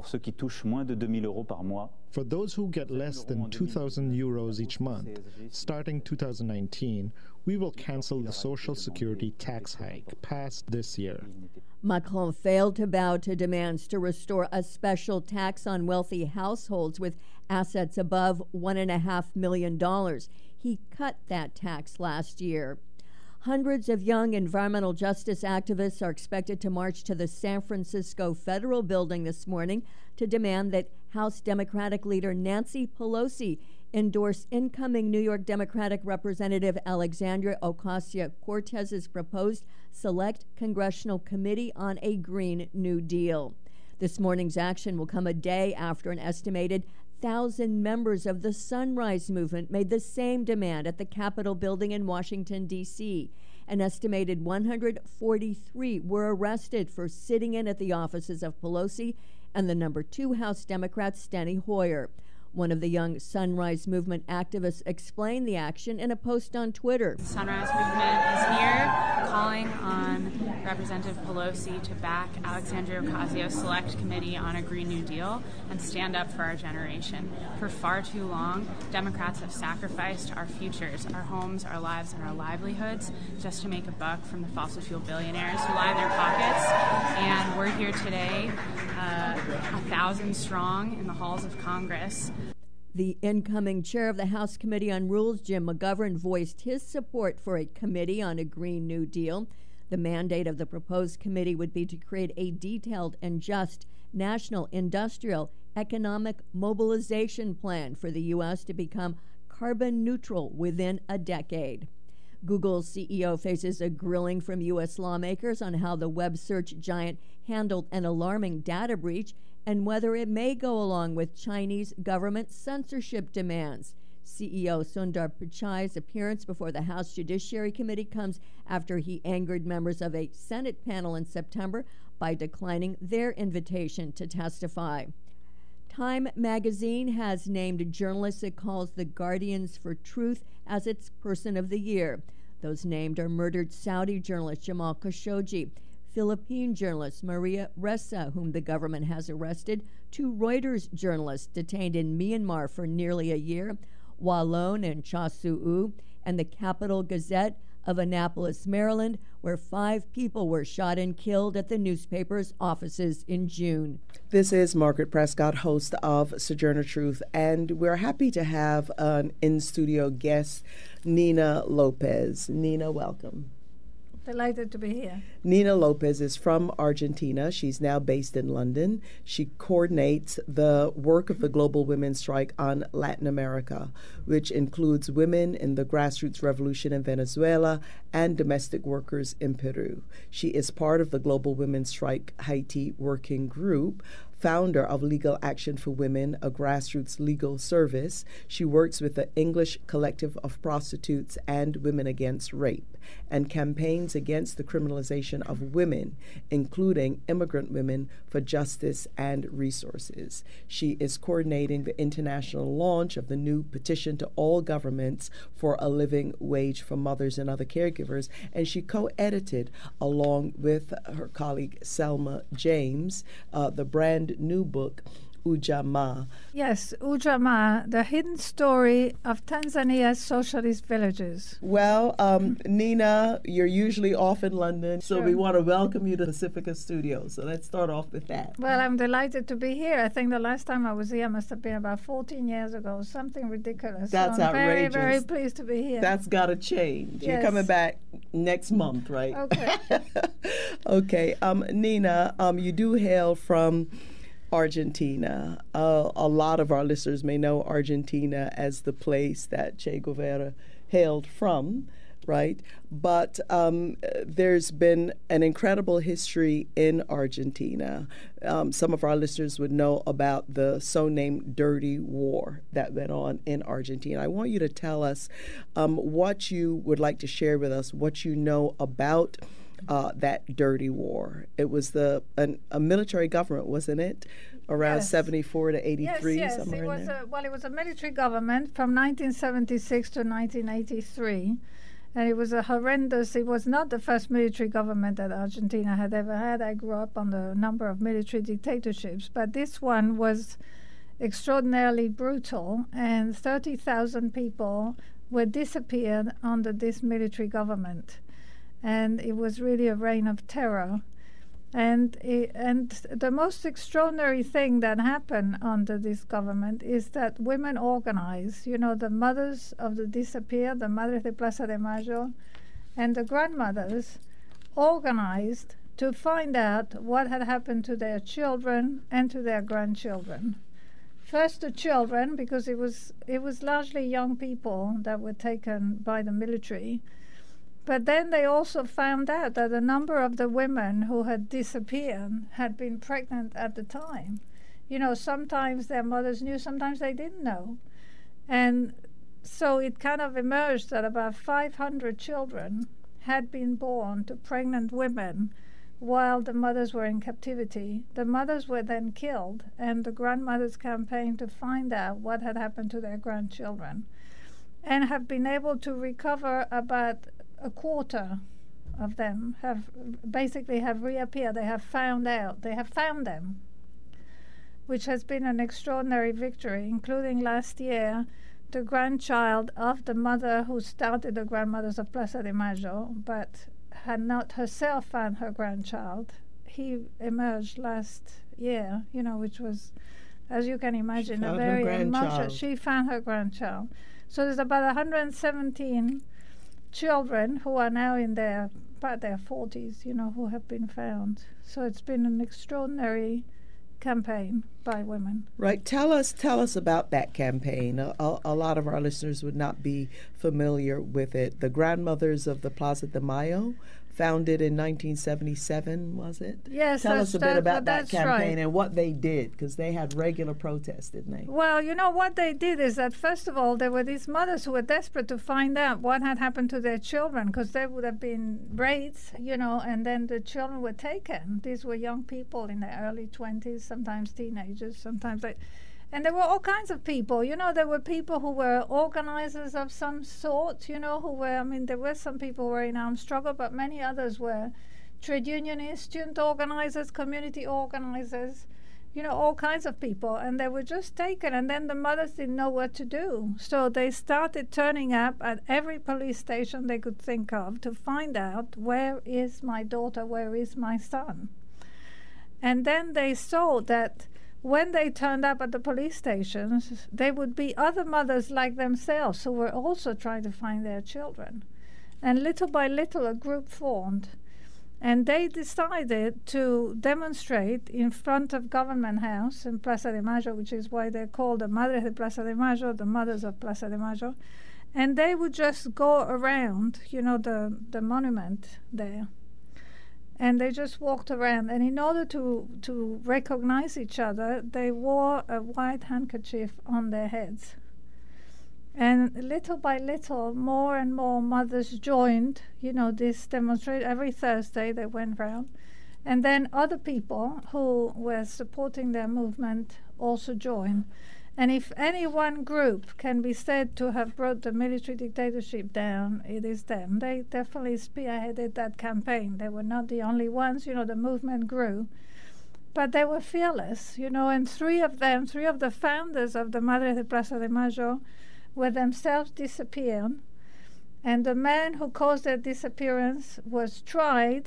[SPEAKER 17] For those who get less than two thousand euros each month, starting two thousand nineteen, we will cancel the Social Security tax hike passed this year.
[SPEAKER 15] Macron failed to bow to demands to restore a special tax on wealthy households with assets above one point five million dollars. He cut that tax last year. Hundreds of young environmental justice activists are expected to march to the San Francisco Federal Building this morning to demand that House Democratic leader Nancy Pelosi endorse incoming New York Democratic Representative Alexandria Ocasio-Cortez's proposed Select Congressional Committee on a Green New Deal. This morning's action will come a day after an estimated thousand members of the Sunrise Movement made the same demand at the Capitol building in Washington, D C An estimated one hundred forty-three were arrested for sitting in at the offices of Pelosi and the number two House Democrat Steny Hoyer. One of the young Sunrise Movement activists explained the action in a post on Twitter.
[SPEAKER 18] The Sunrise Movement is here calling on Representative Pelosi to back Alexandria Ocasio's Select Committee on a Green New Deal and stand up for our generation. For far too long, Democrats have sacrificed our futures, our homes, our lives, and our livelihoods just to make a buck from the fossil fuel billionaires who line their pockets. And we're here today, uh, a thousand strong in the halls of Congress.
[SPEAKER 15] The incoming chair of the House Committee on Rules, Jim McGovern, voiced his support for a committee on a Green New Deal. The mandate of the proposed committee would be to create a detailed and just national industrial economic mobilization plan for the U S to become carbon neutral within a decade. Google's C E O faces a grilling from U S lawmakers on how the web search giant handled an alarming data breach and whether it may go along with Chinese government censorship demands. C E O Sundar Pichai's appearance before the House Judiciary Committee comes after he angered members of a Senate panel in September by declining their invitation to testify. Time magazine has named journalists it calls the Guardians for Truth as its Person of the Year. Those named are murdered Saudi journalist Jamal Khashoggi, Philippine journalist Maria Ressa, whom the government has arrested, two Reuters journalists detained in Myanmar for nearly a year, Wa Lone and Cha Soo-oo, and the Capital Gazette of Annapolis, Maryland, where five people were shot and killed at the newspaper's offices in June.
[SPEAKER 14] This is Margaret Prescott, host of Sojourner Truth, and we're happy to have an in-studio guest, Nina Lopez. Nina, welcome.
[SPEAKER 19] Delighted to be here.
[SPEAKER 14] Nina Lopez is from Argentina. She's now based in London. She coordinates the work of the Global Women's Strike on Latin America, which includes women in the grassroots revolution in Venezuela and domestic workers in Peru. She is part of the Global Women's Strike Haiti Working Group, founder of Legal Action for Women, a grassroots legal service. She works with the English Collective of Prostitutes and Women Against Rape and campaigns against the criminalization of women, including immigrant women, for justice and resources. She is coordinating the international launch of the new petition to all governments for a living wage for mothers and other caregivers, and she co-edited, along with her colleague Selma James, uh, the brand new book, Ujamaa.
[SPEAKER 19] Yes, Ujamaa, the hidden story of Tanzania's socialist villages.
[SPEAKER 14] Well, um, Nina, you're usually off in London, so
[SPEAKER 19] Sure.
[SPEAKER 14] we want to welcome you to Pacifica Studios. So let's start off with that.
[SPEAKER 19] Well, I'm delighted to be here. I think the last time I was here must have been about fourteen years ago, something ridiculous.
[SPEAKER 14] That's
[SPEAKER 19] so I'm
[SPEAKER 14] outrageous.
[SPEAKER 19] very, very pleased to be here.
[SPEAKER 14] That's got to change.
[SPEAKER 19] Yes.
[SPEAKER 14] You're coming back next month, right?
[SPEAKER 19] Okay.
[SPEAKER 14] Okay. Um, Nina, um, you do hail from Argentina. Uh, a lot of our listeners may know Argentina as the place that Che Guevara hailed from, right? But um, there's been an incredible history in Argentina. Um, some of our listeners would know about the so-named Dirty War that went on in Argentina. I want you to tell us um, what you would like to share with us, what you know about Uh, that dirty war. It was the an, a military government, wasn't it? Around
[SPEAKER 19] Yes.
[SPEAKER 14] seventy-four to eighty-three,
[SPEAKER 19] yes, yes.
[SPEAKER 14] somewhere
[SPEAKER 19] It
[SPEAKER 14] in
[SPEAKER 19] was
[SPEAKER 14] there.
[SPEAKER 19] a, well, it was a military government from nineteen seventy-six to nineteen eighty-three. And it was a horrendous, it was not the first military government that Argentina had ever had. I grew up on the number of military dictatorships, but this one was extraordinarily brutal, and thirty thousand people were disappeared under this military government. And it was really a reign of terror. And it, and the most extraordinary thing that happened under this government is that women organized, you know, the mothers of the disappeared, the Madres de Plaza de Mayo, and the grandmothers organized to find out what had happened to their children and to their grandchildren. First the children, because it was it was largely young people that were taken by the military. But then they also found out that a number of the women who had disappeared had been pregnant at the time. You know, sometimes their mothers knew, sometimes they didn't know. And so it kind of emerged that about five hundred children had been born to pregnant women while the mothers were in captivity. The mothers were then killed, and the grandmothers campaigned to find out what had happened to their grandchildren, and have been able to recover about a quarter of them, have basically have reappeared. They have found out, they have found them, which has been an extraordinary victory, including last year, the grandchild of the mother who started the Grandmothers of Plaza de Mayo, but had not herself found her grandchild. He emerged last year, you know, which was, as you can imagine, a very emotional. She found her grandchild. So there's about one hundred seventeen children who are now in their about their forties, you know, who have been found. So it's been an extraordinary campaign by women.
[SPEAKER 14] Right. Tell us, tell us about that campaign. A, a, a lot of our listeners would not be familiar with it. The Grandmothers of the Plaza de Mayo, founded in nineteen seventy-seven, was it?
[SPEAKER 19] Yes.
[SPEAKER 14] Tell us a bit
[SPEAKER 19] that,
[SPEAKER 14] about that campaign
[SPEAKER 19] right.
[SPEAKER 14] and what they did, because they had regular protests, didn't they?
[SPEAKER 19] Well, you know, what they did is that, first of all, there were these mothers who were desperate to find out what had happened to their children, because there would have been raids, you know, and then the children were taken. These were young people in their early twenties, sometimes teenagers, sometimes they... And there were all kinds of people, you know, there were people who were organizers of some sort, you know, who were, I mean, there were some people who were in armed struggle, but many others were trade unionists, student organizers, community organizers, you know, all kinds of people, and they were just taken, and then the mothers didn't know what to do. So they started turning up at every police station they could think of to find out, where is my daughter, where is my son? And then they saw that when they turned up at the police stations, there would be other mothers like themselves who were also trying to find their children. And little by little, a group formed. And they decided to demonstrate in front of Government House in Plaza de Mayo, which is why they're called the Madres de Plaza de Mayo, the Mothers of Plaza de Mayo. And they would just go around, you know, the, the monument there. And they just walked around. And in order to, to recognize each other, they wore a white handkerchief on their heads. And little by little, more and more mothers joined, you know, this demonstration. Every Thursday they went round. And then other people who were supporting their movement also joined. And if any one group can be said to have brought the military dictatorship down, it is them. They definitely spearheaded that campaign. They were not the only ones. You know, the movement grew. But they were fearless, you know, and three of them, three of the founders of the Madres de Plaza de Mayo, were themselves disappeared. And the man who caused their disappearance was tried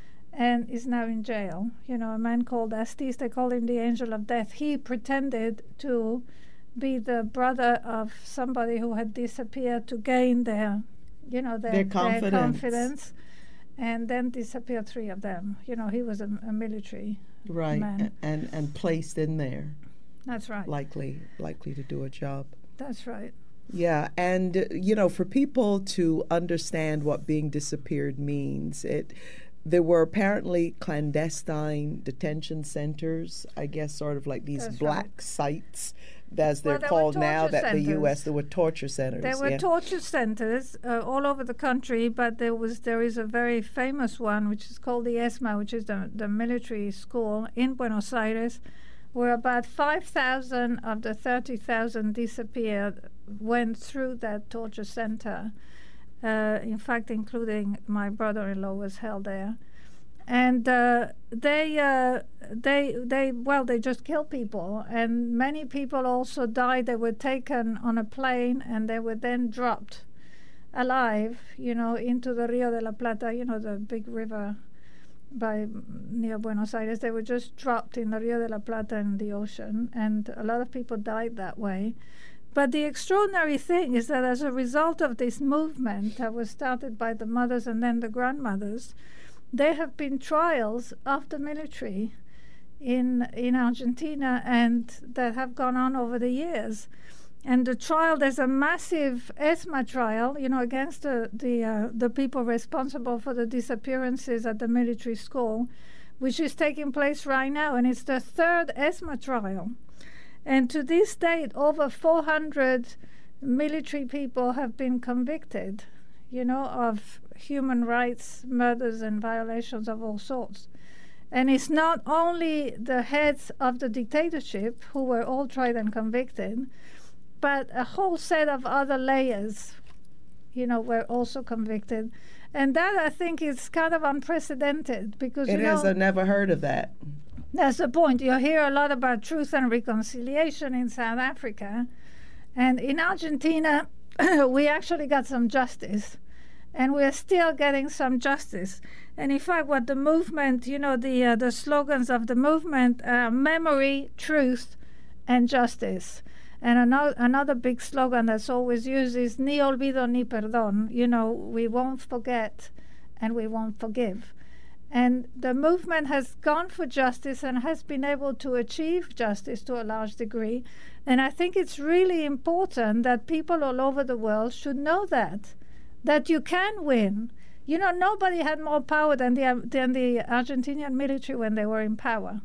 [SPEAKER 19] and is now in jail. You know, a man called Astiz, they called him the Angel of Death. He pretended to be the brother of somebody who had disappeared to gain their, you know, their,
[SPEAKER 14] their confidence.
[SPEAKER 19] Their confidence, and then disappeared three of them. You know, he was a, a military
[SPEAKER 14] right.
[SPEAKER 19] man.
[SPEAKER 14] And, and placed in there.
[SPEAKER 19] That's right.
[SPEAKER 14] Likely, likely to do a job.
[SPEAKER 19] That's right.
[SPEAKER 14] Yeah, and, uh, you know, for people to understand what being disappeared means, it there were apparently clandestine detention centers, I guess sort of like these That's black right. sites, as they're
[SPEAKER 19] well,
[SPEAKER 14] called now, that
[SPEAKER 19] centers.
[SPEAKER 14] the U S There were torture centers.
[SPEAKER 19] There were
[SPEAKER 14] yeah.
[SPEAKER 19] torture centers uh, all over the country, but there was there is a very famous one, which is called the ESMA, which is the, the military school in Buenos Aires, where about five thousand of the thirty thousand disappeared went through that torture center. Uh, in fact, including my brother-in-law was held there. And uh, they, uh, they, they, well, they just kill people. And many people also died. They were taken on a plane and they were then dropped alive, you know, into the Rio de la Plata, you know, the big river by near Buenos Aires. They were just dropped in the Rio de la Plata in the ocean. And a lot of people died that way. But the extraordinary thing is that as a result of this movement that was started by the mothers and then the grandmothers, there have been trials of the military in in Argentina and that have gone on over the years. And the trial, there's a massive ESMA trial, you know, against the the, uh, the people responsible for the disappearances at the military school, which is taking place right now, and it's the third ESMA trial. And to this date, over four hundred military people have been convicted, you know, of human rights, murders, and violations of all sorts. And it's not only the heads of the dictatorship who were all tried and convicted, but a whole set of other layers, you know, were also convicted. And that, I think, is kind of unprecedented because,
[SPEAKER 14] it
[SPEAKER 19] you know,
[SPEAKER 14] is. I've never heard of that.
[SPEAKER 19] That's the point. You hear a lot about truth and reconciliation in South Africa. And in Argentina, we actually got some justice. And we're still getting some justice. And in fact, what the movement, you know, the, uh, the slogans of the movement are memory, truth, and justice. And another, another big slogan that's always used is ni olvido ni perdón. You know, we won't forget and we won't forgive. And the movement has gone for justice and has been able to achieve justice to a large degree. And I think it's really important that people all over the world should know that, that you can win. You know, nobody had more power than the, than the Argentinian military when they were in power.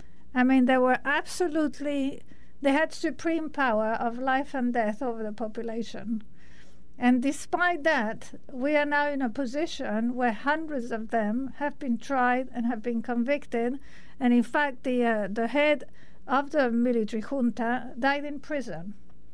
[SPEAKER 19] I mean, they were absolutely, they had supreme power of life and death over the population. And despite that, we are now in a position where hundreds of them have been tried and have been convicted. And in fact, the, uh, the head of the military junta died in prison.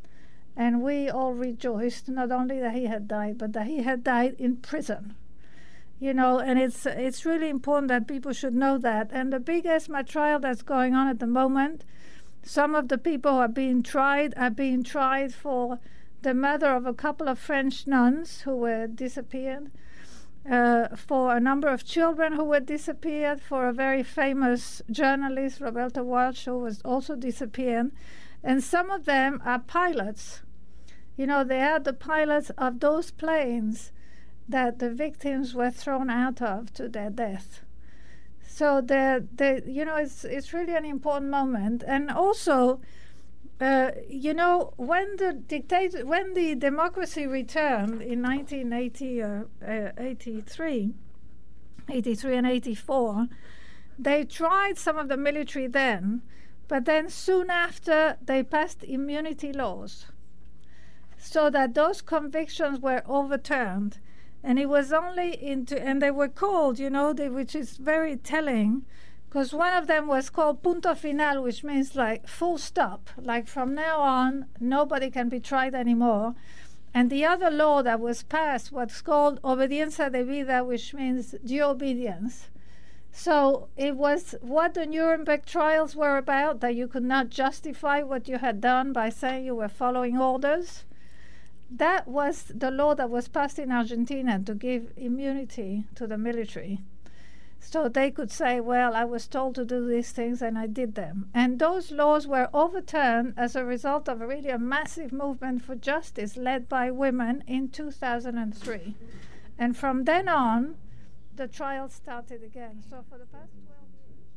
[SPEAKER 19] And we all rejoiced, not only that he had died, but that he had died in prison. You know, and it's it's really important that people should know that. And the big ESMA trial that's going on at the moment, some of the people who are being tried are being tried for the murder of a couple of French nuns who were disappeared, uh, for a number of children who were disappeared, for a very famous journalist, Roberta Walsh, who was also disappeared. And some of them are pilots. You know, they are the pilots of those planes that the victims were thrown out of to their death. So the the you know it's it's really an important moment. And also, uh, you know, when the dictator when the democracy returned in nineteen eighty, uh, uh, eighty-three, eighty-three and eighty-four, they tried some of the military then, but then soon after they passed immunity laws, so that those convictions were overturned. And it was only into, and they were called, you know, they, which is very telling, because one of them was called punto final, which means like full stop, like from now on, nobody can be tried anymore. And the other law that was passed was called obediencia debida, which means due obedience. So it was what the Nuremberg trials were about, that you could not justify what you had done by saying you were following orders. That was the law that was passed in Argentina to give immunity to the military. So they could say, well, I was told to do these things and I did them. And those laws were overturned as a result of really a massive movement for justice led by women in two thousand three. And from then on, the trial started again. So for the past twelve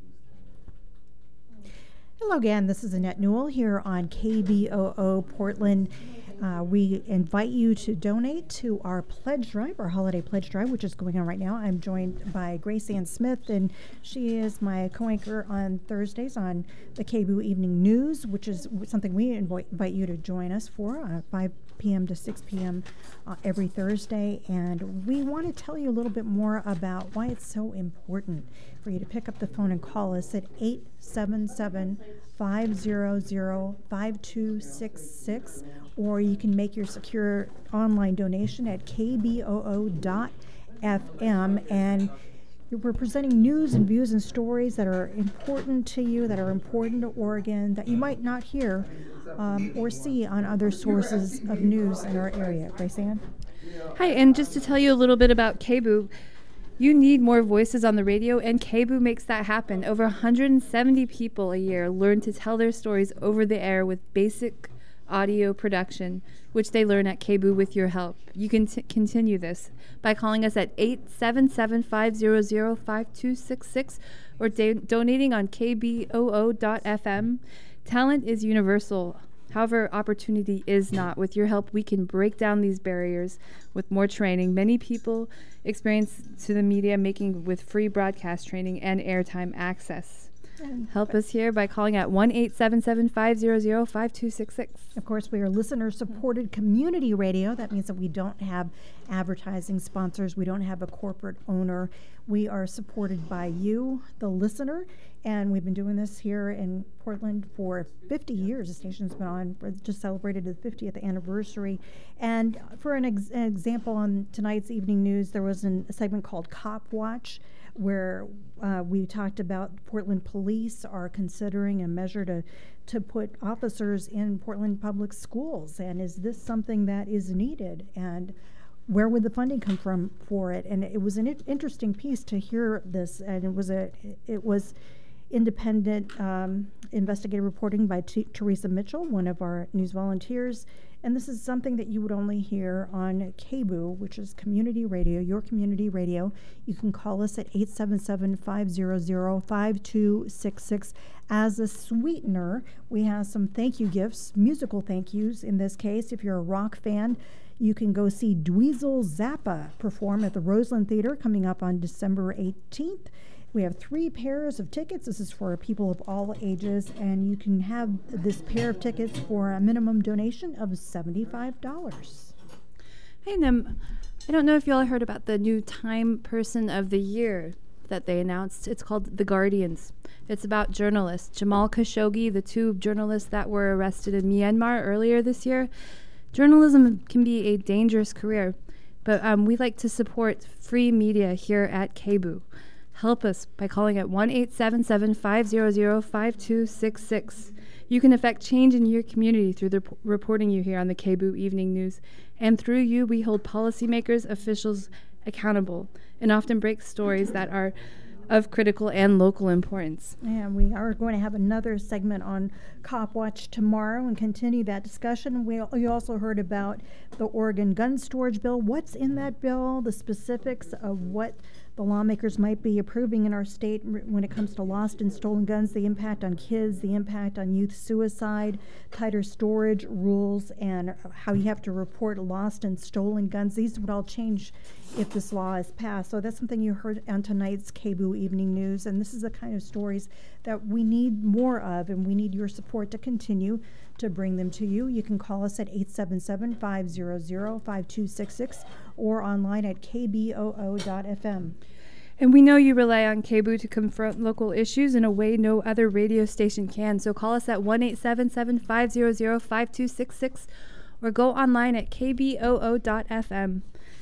[SPEAKER 19] years.
[SPEAKER 10] Hello again, this is Annette Newell here on K B O O Portland. Uh, we invite you to donate to our pledge drive, our holiday pledge drive, which is going on right now. I'm joined by Grace Ann Smith, and she is my co-anchor on Thursdays on the K B O O Evening News, which is something we invite, invite you to join us for, uh, five p.m. to six p.m. Uh, every Thursday. And we want to tell you a little bit more about why it's so important for you to pick up the phone and call us at eight seven seven, five zero zero, five two six six, or you can make your secure online donation at k b o o dot f m. And we're presenting news and views and stories that are important to you, that are important to Oregon, that you might not hear um, or see on other sources of news in our area. Grace Ann?
[SPEAKER 11] Hi, and just to tell you a little bit about K B O O, you need more voices on the radio, and K B O O makes that happen. Over one hundred seventy people a year learn to tell their stories over the air with basic audio production, which they learn at K B O O with your help. You can t- continue this by calling us at eight seven seven, five zero zero, five two six six or da- donating on k b o o dot f m. Talent is universal. However, opportunity is not. With your help, we can break down these barriers with more training. Many people experience to the media making with free broadcast training and airtime access. Help us here by calling at one eight seven seven, five zero zero, five two six six.
[SPEAKER 10] Of course, we are listener-supported community radio. That means that we don't have advertising sponsors. We don't have a corporate owner. We are supported by you, the listener, and we've been doing this here in Portland for fifty years. The station's been on, just celebrated the fiftieth anniversary. And for an, ex- an example on tonight's evening news, there was an, a segment called Cop Watch, where uh, we talked about Portland police are considering a measure to to put officers in Portland public schools. And is this something that is needed? And where would the funding come from for it? And it was an I- interesting piece to hear this. And it was a it was independent um, investigative reporting by T- Teresa Mitchell, one of our news volunteers. And this is something that you would only hear on K B O O, which is community radio, your community radio. You can call us at eight seven seven, five zero zero, five two six six. As a sweetener, we have some thank you gifts, musical thank yous in this case. If you're a rock fan, you can go see Dweezil Zappa perform at the Roseland Theater coming up on December eighteenth. We have three pairs of tickets. This is for people of all ages, and you can have this pair of tickets for a minimum donation of seventy-five dollars.
[SPEAKER 11] Hey, Nim, I don't know if y'all heard about the new Time Person of the Year that they announced. It's called The Guardians. It's about journalists. Jamal Khashoggi, the two journalists that were arrested in Myanmar earlier this year. Journalism can be a dangerous career, But um, we like to support free media here at K B O O. Help us by calling at one eight seven seven, five hundred, five two six six. You can affect change in your community through the p- reporting you hear on the K B O O Evening News. And through you, we hold policymakers, officials accountable, and often break stories that are of critical and local importance.
[SPEAKER 10] And we are going to have another segment on Cop Watch tomorrow and continue that discussion. We, we also heard about the Oregon gun storage bill. What's in that bill? The specifics of what the lawmakers might be approving in our state when it comes to lost and stolen guns, the impact on kids, the impact on youth suicide, tighter storage rules, and how you have to report lost and stolen guns. These would all change if this law is passed. So that's something you heard on tonight's K B O O Evening News, and this is the kind of stories that we need more of, and we need your support to continue to bring them to you. You can call us at eight seven seven, five hundred, five two six six or online at k b o o dot f m.
[SPEAKER 11] And we know you rely on K B O O to confront local issues in a way no other radio station can. So call us at one eight seven seven, five hundred, five two six six or go online at k b o o dot f m.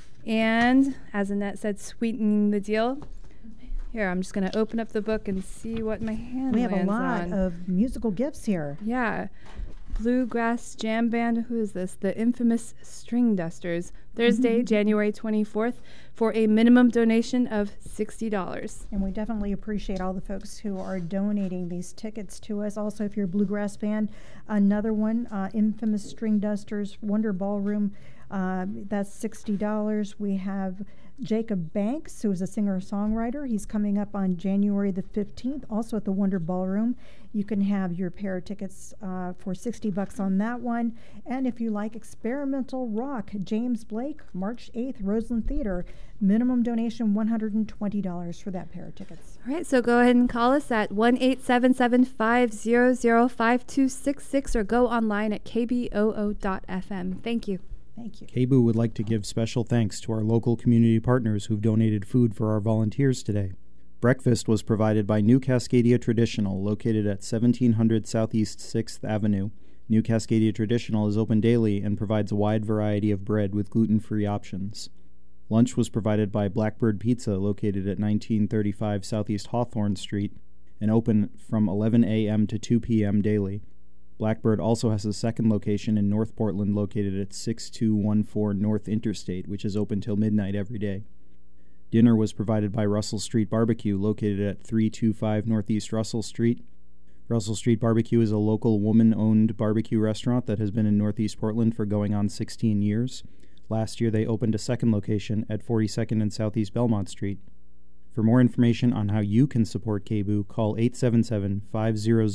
[SPEAKER 11] And as Annette said, sweetening the deal. Here, I'm just going to open up the book and see what my hand
[SPEAKER 10] We have a
[SPEAKER 11] lands
[SPEAKER 10] lot
[SPEAKER 11] on.
[SPEAKER 10] of musical gifts here.
[SPEAKER 11] Yeah. Bluegrass Jam Band. Who is this? The infamous String Dusters. Thursday,
[SPEAKER 10] Mm-hmm.
[SPEAKER 11] January twenty-fourth, for a minimum donation of sixty dollars.
[SPEAKER 10] And we definitely appreciate all the folks who are donating these tickets to us. Also, if you're a bluegrass fan, another one, uh, Infamous String Dusters Wonder Ballroom. Uh, that's sixty dollars. We have Jacob Banks, who is a singer-songwriter. He's coming up on January the fifteenth, also at the Wonder Ballroom. You can have your pair of tickets uh, for sixty bucks on that one. And if you like experimental rock, James Blake, March eighth, Roseland Theater. Minimum donation one hundred twenty dollars for that pair of tickets.
[SPEAKER 11] All right, so go ahead and call us at one eight seven seven, five hundred, five two six six or go online at k b o o dot f m. Thank you.
[SPEAKER 10] Thank you.
[SPEAKER 3] K B O O would like to give special thanks to our local community partners who've donated food for our volunteers today. Breakfast was provided by New Cascadia Traditional, located at seventeen hundred Southeast sixth Avenue. New Cascadia Traditional is open daily and provides a wide variety of bread with gluten-free options. Lunch was provided by Blackbird Pizza, located at nineteen thirty-five Southeast Hawthorne Street, and open from eleven a.m. to two p.m. daily. Blackbird also has a second location in North Portland, located at six two one four North Interstate, which is open till midnight every day. Dinner was provided by Russell Street Barbecue, located at three two five Northeast Russell Street. Russell Street Barbecue is a local woman-owned barbecue restaurant that has been in Northeast Portland for going on sixteen years. Last year, they opened a second location at forty-second and Southeast Belmont Street. For more information on how you can support K B O O, call eight seven seven, five hundred,